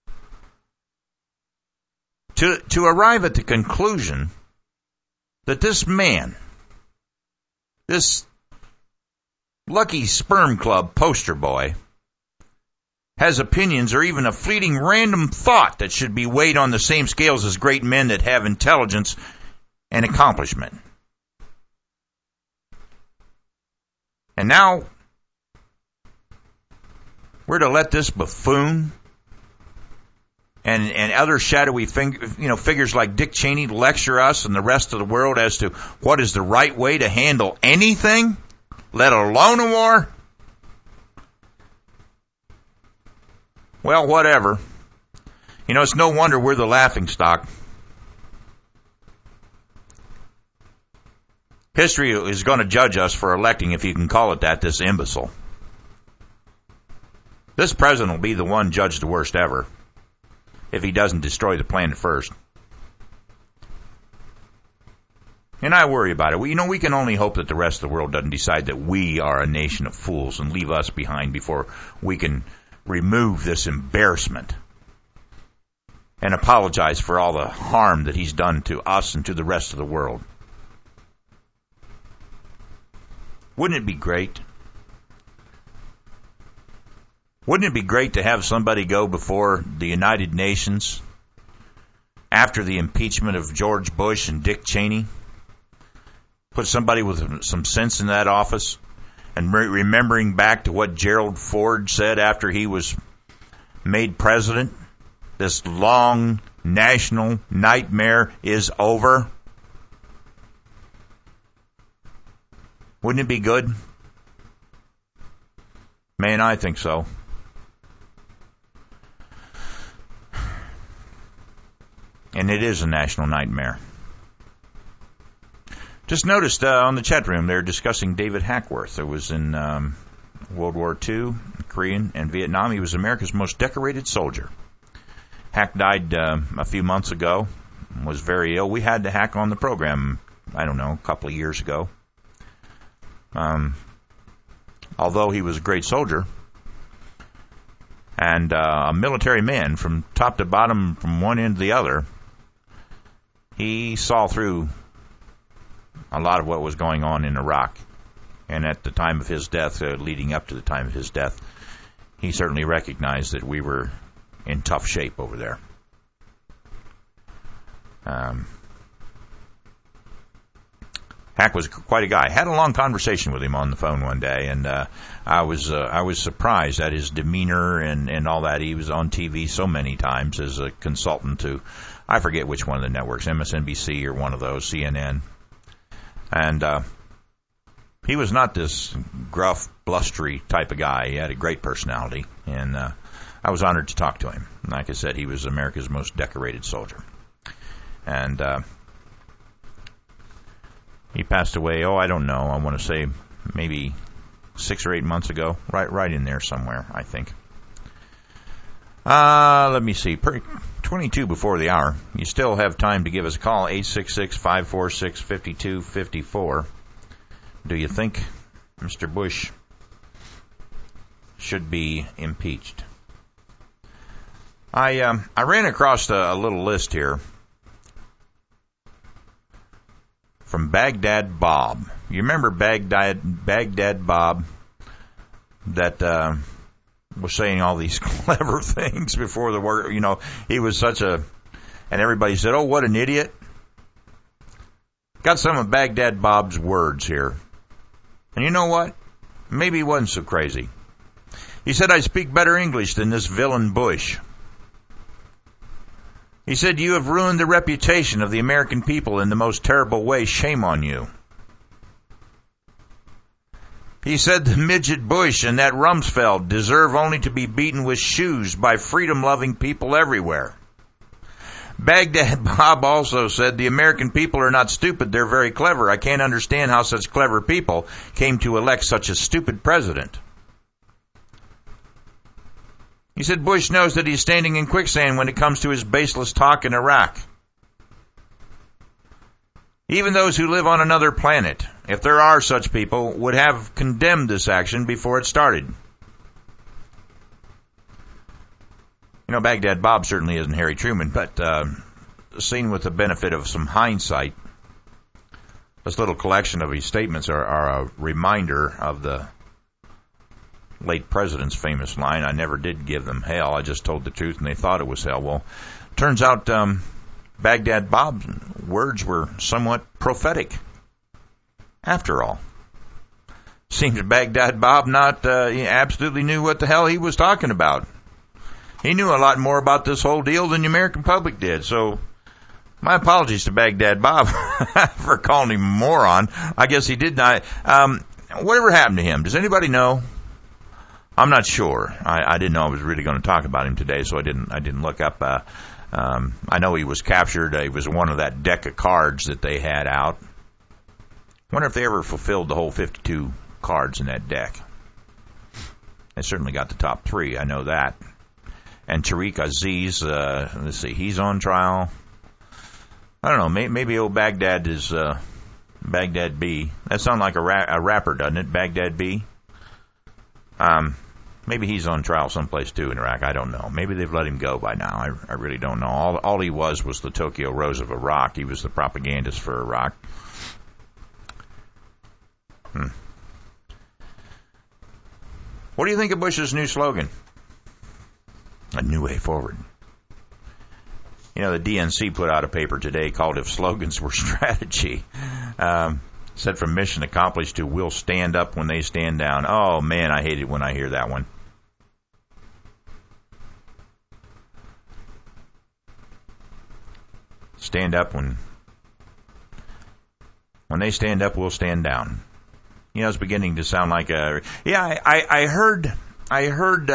To arrive at the conclusion that this man, this Lucky Sperm Club poster boy, has opinions or even a fleeting random thought that should be weighed on the same scales as great men that have intelligence and accomplishment. And now we're to let this buffoon and other shadowy figures like Dick Cheney lecture us and the rest of the world as to what is the right way to handle anything, let alone a war? Well, whatever. It's no wonder we're the laughingstock. History is going to judge us for electing, if you can call it that, this imbecile. This president will be the one judged the worst ever if he doesn't destroy the planet first. And I worry about it. We can only hope that the rest of the world doesn't decide that we are a nation of fools and leave us behind before we can remove this embarrassment and apologize for all the harm that he's done to us and to the rest of the world. Wouldn't it be great? Wouldn't it be great to have somebody go before the United Nations after the impeachment of George Bush and Dick Cheney? Put somebody with some sense in that office, and remembering back to what Gerald Ford said after he was made president, this long national nightmare is over. Wouldn't it be good? Man, I think so. And it is a national nightmare. Just noticed on the chat room they're discussing David Hackworth, who was in World War II, Korean, and Vietnam. He was America's most decorated soldier. Hack died a few months ago, was very ill. We had Hack on the program, I don't know, a couple of years ago. Although he was a great soldier and a military man from top to bottom, from one end to the other, he saw through a lot of what was going on in Iraq. And at the time of his death, leading up to the time of his death, he certainly recognized that we were in tough shape over there. Hack was quite a guy. I had a long conversation with him on the phone one day, and I was surprised at his demeanor and all that. He was on TV so many times as a consultant to, I forget which one of the networks, MSNBC or one of those, CNN. And he was not this gruff, blustery type of guy. He had a great personality, and I was honored to talk to him. Like I said, he was America's most decorated soldier. And he passed away, I don't know, I want to say maybe 6 or 8 months ago, right in there somewhere, I think. Let me see, 22 before the hour. You still have time to give us a call, 866-546-5254. Do you think Mr. Bush should be impeached? I ran across a little list here from Baghdad Bob. You remember Baghdad Bob that was saying all these clever things before the war? You know, he was such a... And everybody said, oh, what an idiot. Got some of Baghdad Bob's words here. And you know what? Maybe he wasn't so crazy. He said, I speak better English than this villain Bush. He said, you have ruined the reputation of the American people in the most terrible way. Shame on you. He said the midget Bush and that Rumsfeld deserve only to be beaten with shoes by freedom-loving people everywhere. Baghdad Bob also said the American people are not stupid, they're very clever. I can't understand how such clever people came to elect such a stupid president. He said Bush knows that he's standing in quicksand when it comes to his baseless talk in Iraq. Even those who live on another planet, if there are such people, would have condemned this action before it started. You know, Baghdad Bob certainly isn't Harry Truman, but seen with the benefit of some hindsight, this little collection of his statements are a reminder of the late president's famous line, I never did give them hell, I just told the truth and they thought it was hell. Well, turns out Baghdad Bob's words were somewhat prophetic. After all, seems Baghdad Bob not he absolutely knew what the hell he was talking about. He knew a lot more about this whole deal than the American public did, so my apologies to Baghdad Bob for calling him a moron. I guess he did not. Whatever happened to him? Does anybody know? I'm not sure. I didn't know I was really going to talk about him today, so I didn't look up. I know he was captured. He was one of that deck of cards that they had out. Wonder if they ever fulfilled the whole 52 cards in that deck. They certainly got the top 3, I know that. And Tariq Aziz, let's see, he's on trial. I don't know, maybe old Baghdad is Baghdad B. That sounds like a rapper, doesn't it? Baghdad B. Maybe he's on trial someplace too in Iraq. I don't know. Maybe they've let him go by now. I really don't know. All he was the Tokyo Rose of Iraq. He was the propagandist for Iraq. What do you think of Bush's new slogan? A new way forward. You know, the DNC put out a paper today called If Slogans Were Strategy. Said from mission accomplished to we'll stand up when they stand down. Oh, man, I hate it when I hear that one. Stand up when they stand up, we'll stand down. You know, it's beginning to sound like a... Yeah, I heard... I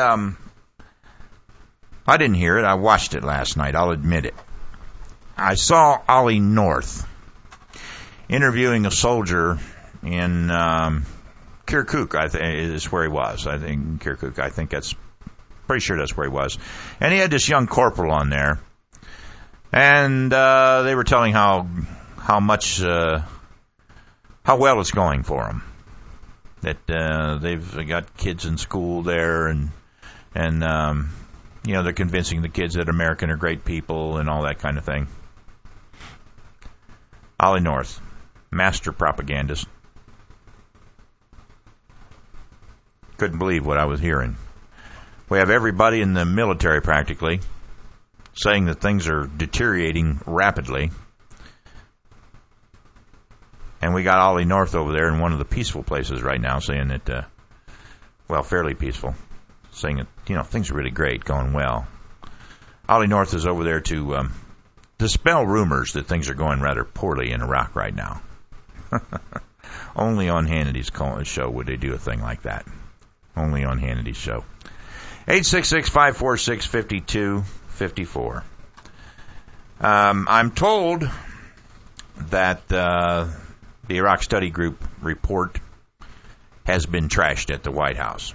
didn't hear it. I watched it last night. I'll admit it. I saw Ollie North interviewing a soldier in Kirkuk, I think is where he was. I think Kirkuk. I think that's pretty sure that's where he was. And he had this young corporal on there, and they were telling how much how well it's going for them. That they've got kids in school there, and you know, they're convincing the kids that American are great people and all that kind of thing. Ollie North, master propagandist. Couldn't believe what I was hearing. We have everybody in the military practically saying that things are deteriorating rapidly. And we got Ollie North over there in one of the peaceful places right now saying that, well, fairly peaceful. Saying that, you know, things are really great, going well. Ollie North is over there to dispel rumors that things are going rather poorly in Iraq right now. Only on Hannity's show would they do a thing like that. Only on Hannity's show. 866-546-5254. I'm told that the Iraq Study Group report has been trashed at the White House.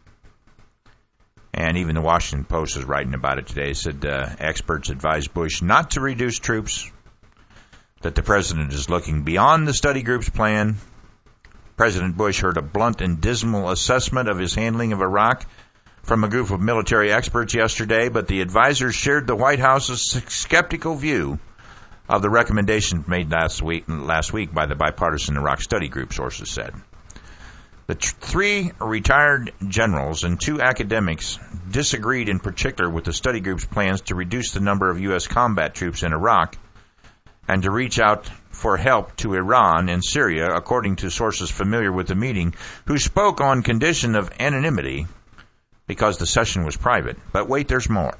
And even the Washington Post is writing about it today. It said experts advise Bush not to reduce troops, that the president is looking beyond the study group's plan. President Bush heard a blunt and dismal assessment of his handling of Iraq from a group of military experts yesterday, but the advisors shared the White House's skeptical view of the recommendations made last week by the bipartisan Iraq Study Group, sources said. The 3 retired generals and 2 academics disagreed in particular with the study group's plans to reduce the number of U.S. combat troops in Iraq and to reach out for help to Iran and Syria, according to sources familiar with the meeting, who spoke on condition of anonymity because the session was private. But wait, there's more.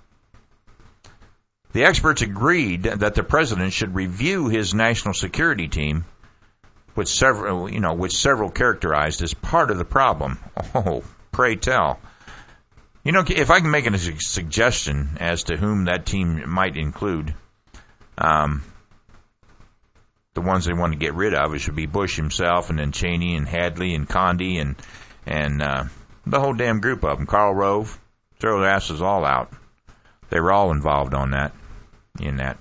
The experts agreed that the president should review his national security team, which several characterized as part of the problem. Oh, pray tell. You know, if I can make a suggestion as to whom that team might include, the ones they want to get rid of, it should be Bush himself, and then Cheney and Hadley and Condi and the whole damn group of them. Karl Rove, throw their asses all out. They were all involved in that.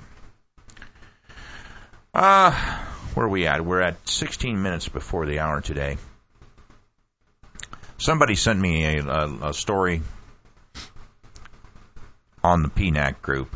Where are we at? We're at 16 minutes before the hour today. Somebody sent me a story on the PNAC group.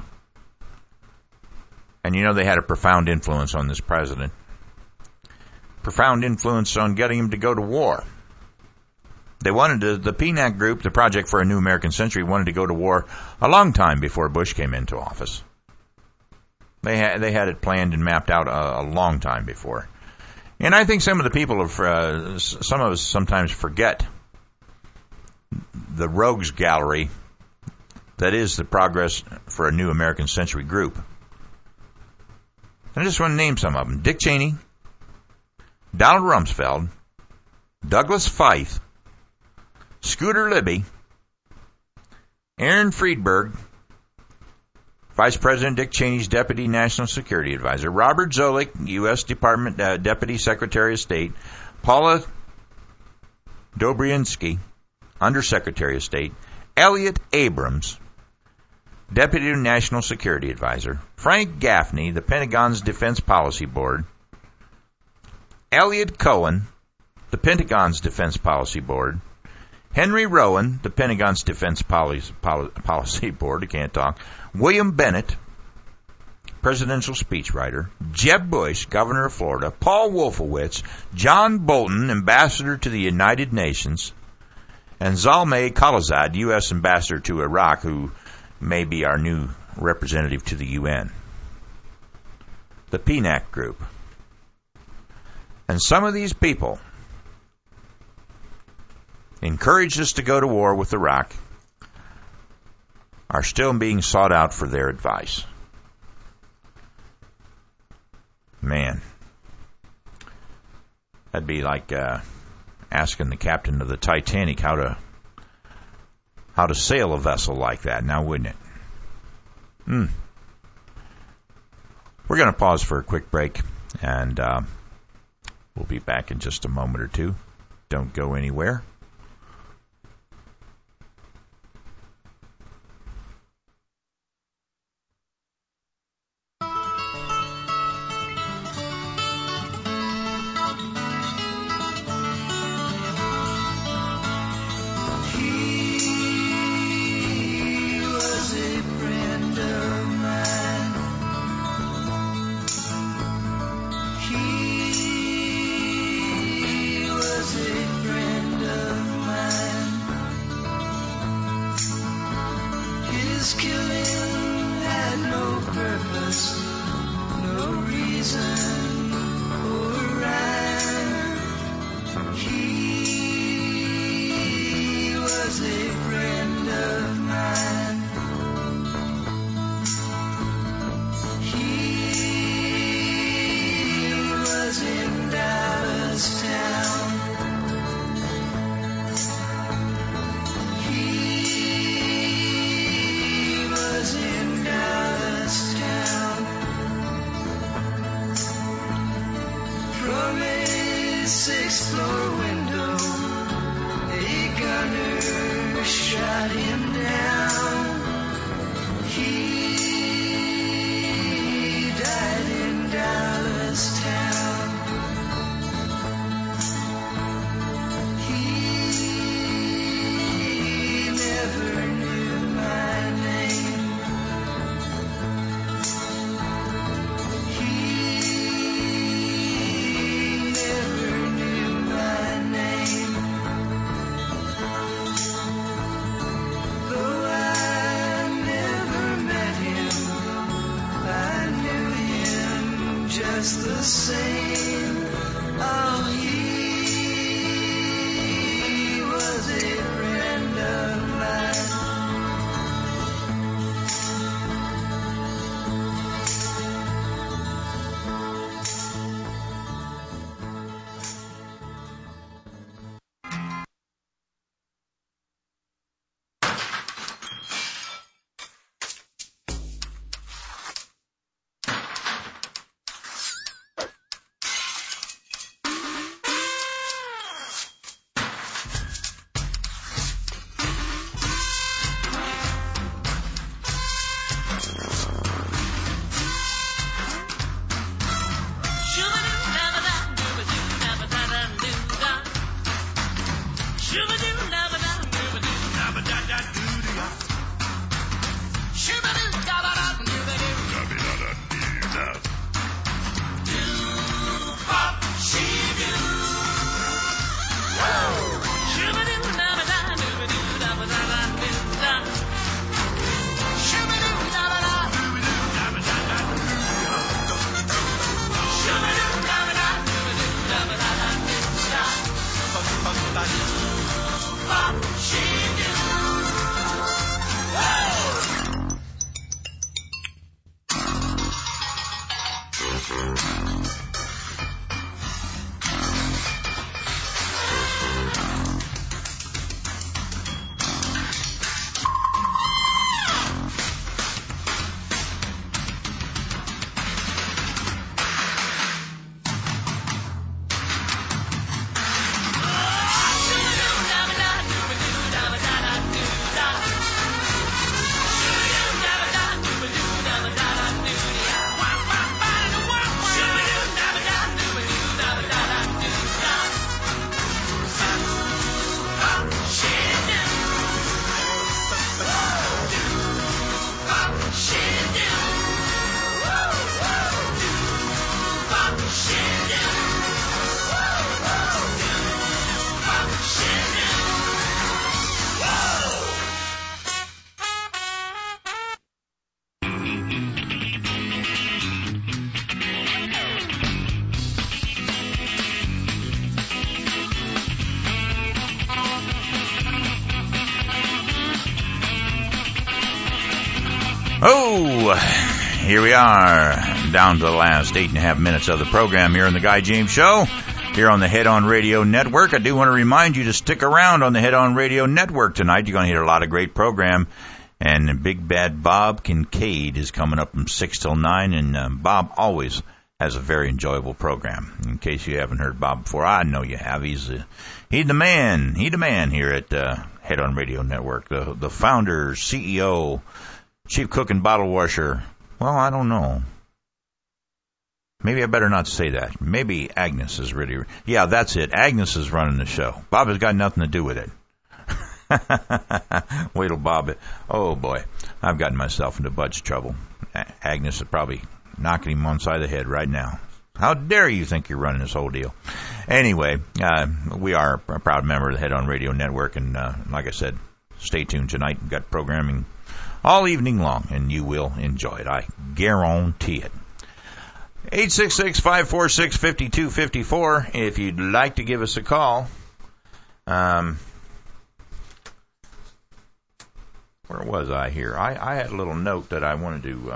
And you know they had a profound influence on this president. Profound influence on getting him to go to war. They wanted the PNAC group, the Project for a New American Century, wanted to go to war a long time before Bush came into office. They had it planned and mapped out a long time before. And I think some of the people, some of us sometimes forget the rogues gallery that is the Progress for a New American Century group. I just want to name some of them. Dick Cheney, Donald Rumsfeld, Douglas Feith, Scooter Libby, Aaron Friedberg, Vice President Dick Cheney's Deputy National Security Advisor, Robert Zoellick, U.S. Department Deputy Secretary of State, Paula Dobriansky, Undersecretary of State, Elliot Abrams, Deputy National Security Advisor, Frank Gaffney, the Pentagon's Defense Policy Board, Elliot Cohen, the Pentagon's Defense Policy Board, Henry Rowan, the Pentagon's Defense Policy Board, I can't talk, William Bennett, presidential speechwriter, Jeb Bush, governor of Florida, Paul Wolfowitz, John Bolton, ambassador to the United Nations, and Zalmay Khalilzad, U.S. ambassador to Iraq, who may be our new representative to the UN. The PNAC group. And some of these people encouraged us to go to war with Iraq are still being sought out for their advice. Man, that'd be like asking the captain of the Titanic how to sail a vessel like that, now wouldn't it? We're going to pause for a quick break, and we'll be back in just a moment or two. Don't go anywhere. So, here we are, down to the last 8.5 minutes of the program here on the Guy James Show, here on the Head On Radio Network. I do want to remind you to stick around on the Head On Radio Network tonight. You're going to hear a lot of great program. And Big Bad Bob Kincaid is coming up from 6 till 9, and Bob always has a very enjoyable program. In case you haven't heard Bob before, I know you have. He's the man. He's the man here at Head On Radio Network, the founder, CEO, chief cook and bottle washer. Well, I don't know. Maybe I better not say that. Maybe Agnes is really... Yeah, that's it. Agnes is running the show. Bob has got nothing to do with it. Wait till Bob... Oh, boy. I've gotten myself into Bud's trouble. Agnes is probably knocking him on the side of the head right now. How dare you think you're running this whole deal? Anyway, we are a proud member of the Head On Radio Network, and like I said, stay tuned tonight. We've got programming all evening long, and you will enjoy it. I guarantee it. 866-546-5254 if you'd like to give us a call. Where was I here? I had a little note that I wanted to...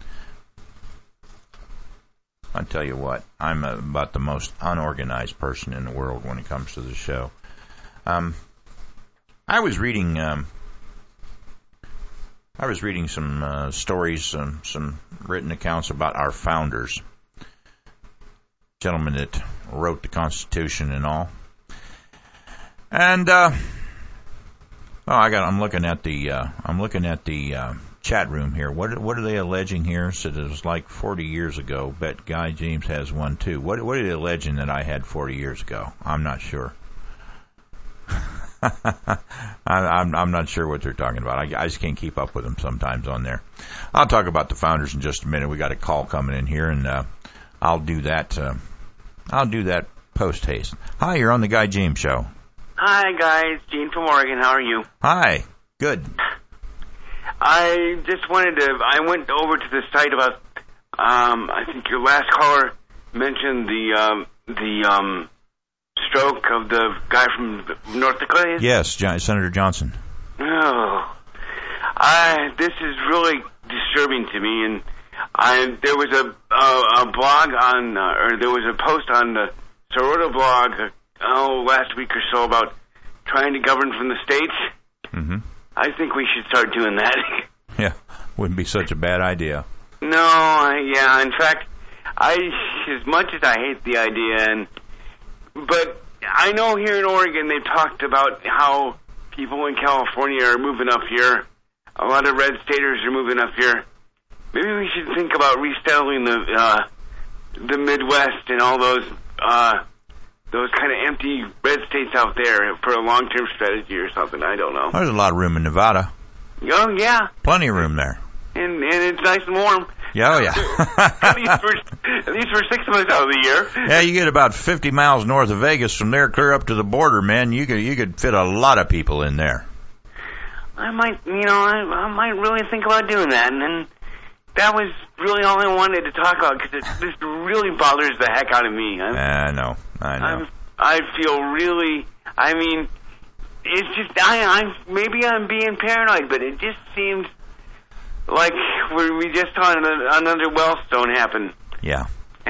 I'll tell you what, I'm about the most unorganized person in the world when it comes to the show. I was reading some stories, some written accounts about our founders, gentlemen that wrote the Constitution and all. And I'm looking at the chat room here. What are they alleging here? Said it was like 40 years ago. Bet Guy James has one too. What are they alleging that I had 40 years ago? I'm not sure. I'm not sure what they're talking about. I just can't keep up with them sometimes on there. I'll talk about the founders in just a minute. We got a call coming in here, and I'll do that. I'll do that post haste. Hi, you're on the Guy James Show. Hi, guys. Gene from Oregon. How are you? Hi. Good. I just wanted to... I went over to the site about... I think your last caller mentioned the stroke of the guy from North Dakota. Yes, Senator Johnson. Oh. This is really disturbing to me, and there was a blog on... or there was a post on the Sorota blog last week or so about trying to govern from the states. Mm-hmm. I think we should start doing that. Yeah, wouldn't be such a bad idea. No, yeah. In fact, as much as I hate the idea, but I know here in Oregon they've talked about how people in California are moving up here. A lot of red staters are moving up here. Maybe we should think about resettling the Midwest and all those kind of empty red states out there for a long-term strategy or something. I don't know. There's a lot of room in Nevada. Oh, yeah. Plenty of room there. And it's nice and warm. Yeah, oh, yeah. at least for 6 months out of the year. Yeah, you get about 50 miles north of Vegas from there, clear up to the border, man. You could fit a lot of people in there. I might really think about doing that. And that was really all I wanted to talk about, because this really bothers the heck out of me. I know. I feel really... I mean, it's just... maybe I'm being paranoid, but it just seems like we just saw another Wellstone happen. Yeah.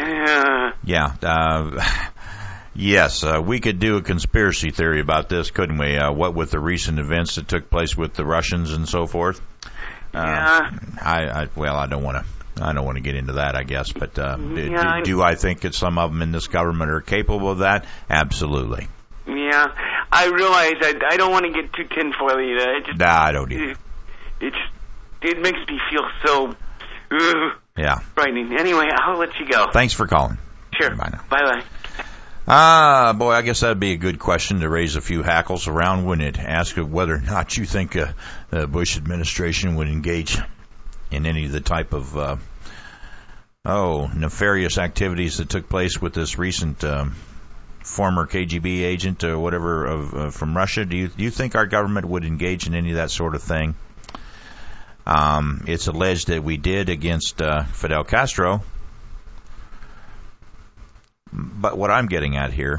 Yes, we could do a conspiracy theory about this, couldn't we? What with the recent events that took place with the Russians and so forth. Yeah. I don't want to get into that, I guess, but do I think that some of them in this government are capable of that? Absolutely. Yeah, I realize I don't want to get too tinfoily. I don't either. It makes me feel so frightening. Anyway, I'll let you go. Thanks for calling. Sure. Bye now. Bye-bye. Boy, I guess that'd be a good question to raise a few hackles around, wouldn't it? Ask whether or not you think the Bush administration would engage in any of the type of nefarious activities that took place with this recent former KGB agent or whatever from Russia. Do you think our government would engage in any of that sort of thing? It's alleged that we did against Fidel Castro. But what I'm getting at here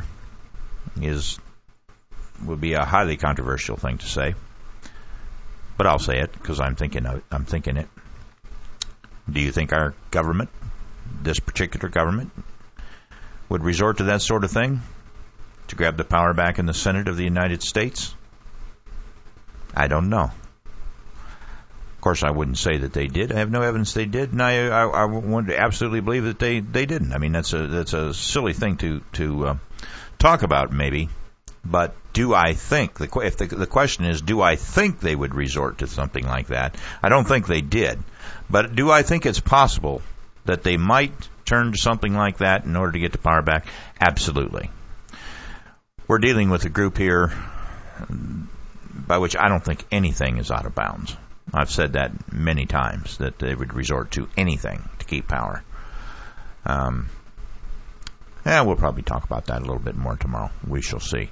would be a highly controversial thing to say. But I'll say it because I'm thinking it. Do you think our government, this particular government, would resort to that sort of thing to grab the power back in the Senate of the United States? I don't know. Of course, I wouldn't say that they did. I have no evidence they did, and I want to absolutely believe that they didn't. I mean, that's a silly thing to talk about, maybe. But do I think, if the question is, do I think they would resort to something like that? I don't think they did. But do I think it's possible that they might turn to something like that in order to get the power back? Absolutely. We're dealing with a group here by which I don't think anything is out of bounds. I've said that many times, that they would resort to anything to keep power. We'll probably talk about that a little bit more tomorrow. We shall see.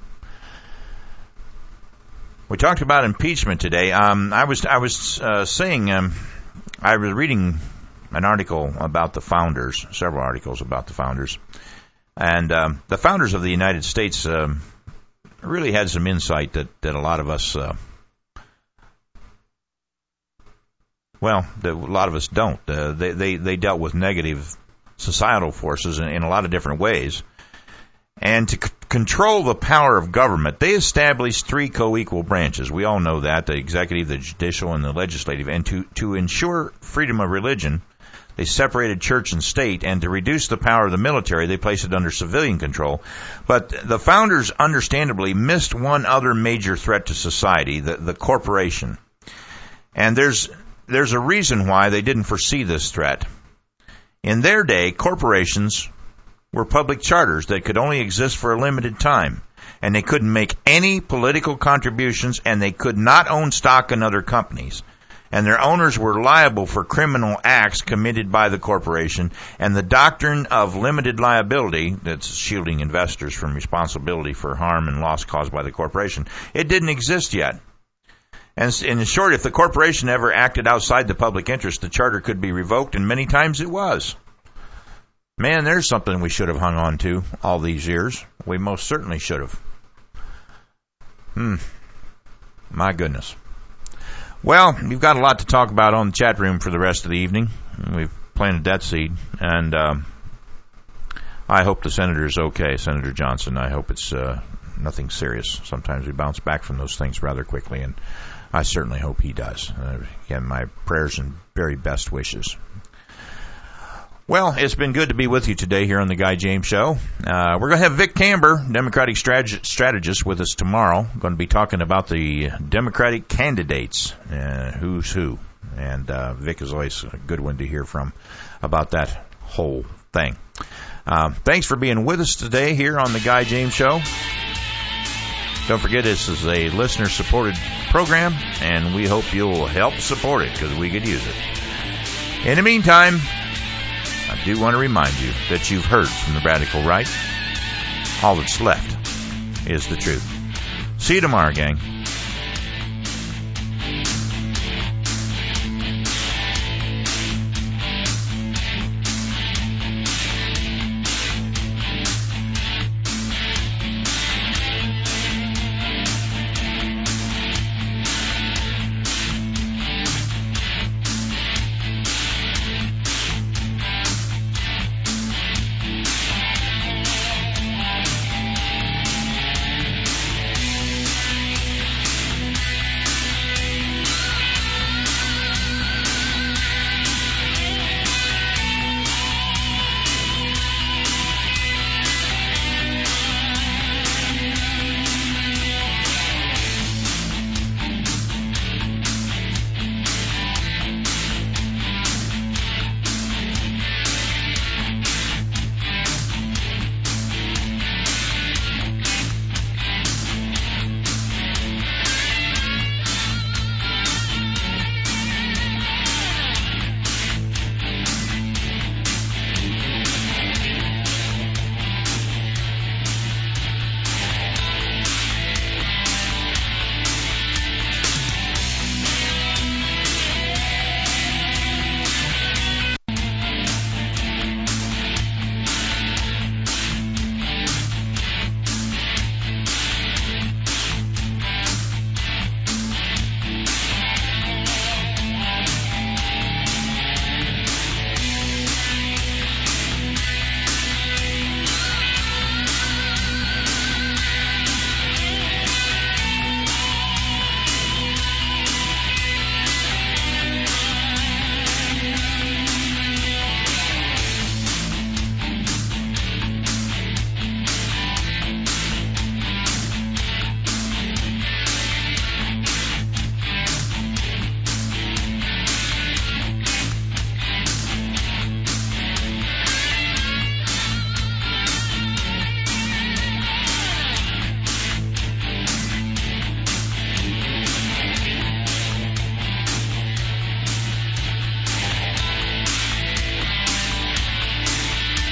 We talked about impeachment today. I was saying I was reading an article about the founders, several articles about the founders, and the founders of the United States really had some insight that a lot of us, a lot of us don't. They dealt with negative societal forces in a lot of different ways. And to control the power of government, they established three co-equal branches. We all know that, the executive, the judicial, and the legislative. And to ensure freedom of religion, they separated church and state. And to reduce the power of the military, they placed it under civilian control. But the founders understandably missed one other major threat to society, the corporation. And there's a reason why they didn't foresee this threat. In their day, corporations were public charters that could only exist for a limited time, and they couldn't make any political contributions, and they could not own stock in other companies. And their owners were liable for criminal acts committed by the corporation, and the doctrine of limited liability, that's shielding investors from responsibility for harm and loss caused by the corporation, it didn't exist yet. And in short, if the corporation ever acted outside the public interest, the charter could be revoked, and many times it was. Man, there's something we should have hung on to all these years. We most certainly should have. My goodness. Well, you've got a lot to talk about on the chat room for the rest of the evening. We've planted that seed, and I hope the senator's okay, Senator Johnson. I hope it's nothing serious. Sometimes we bounce back from those things rather quickly, and I certainly hope he does. Again, my prayers and very best wishes. Well, it's been good to be with you today here on the Guy James Show. We're going to have Vic Camber, Democratic strategist, with us tomorrow. We're going to be talking about the Democratic candidates, who's who. And Vic is always a good one to hear from about that whole thing. Thanks for being with us today here on the Guy James Show. Don't forget, this is a listener-supported program, and we hope you'll help support it because we could use it. In the meantime, I do want to remind you that you've heard from the radical right. All that's left is the truth. See you tomorrow, gang.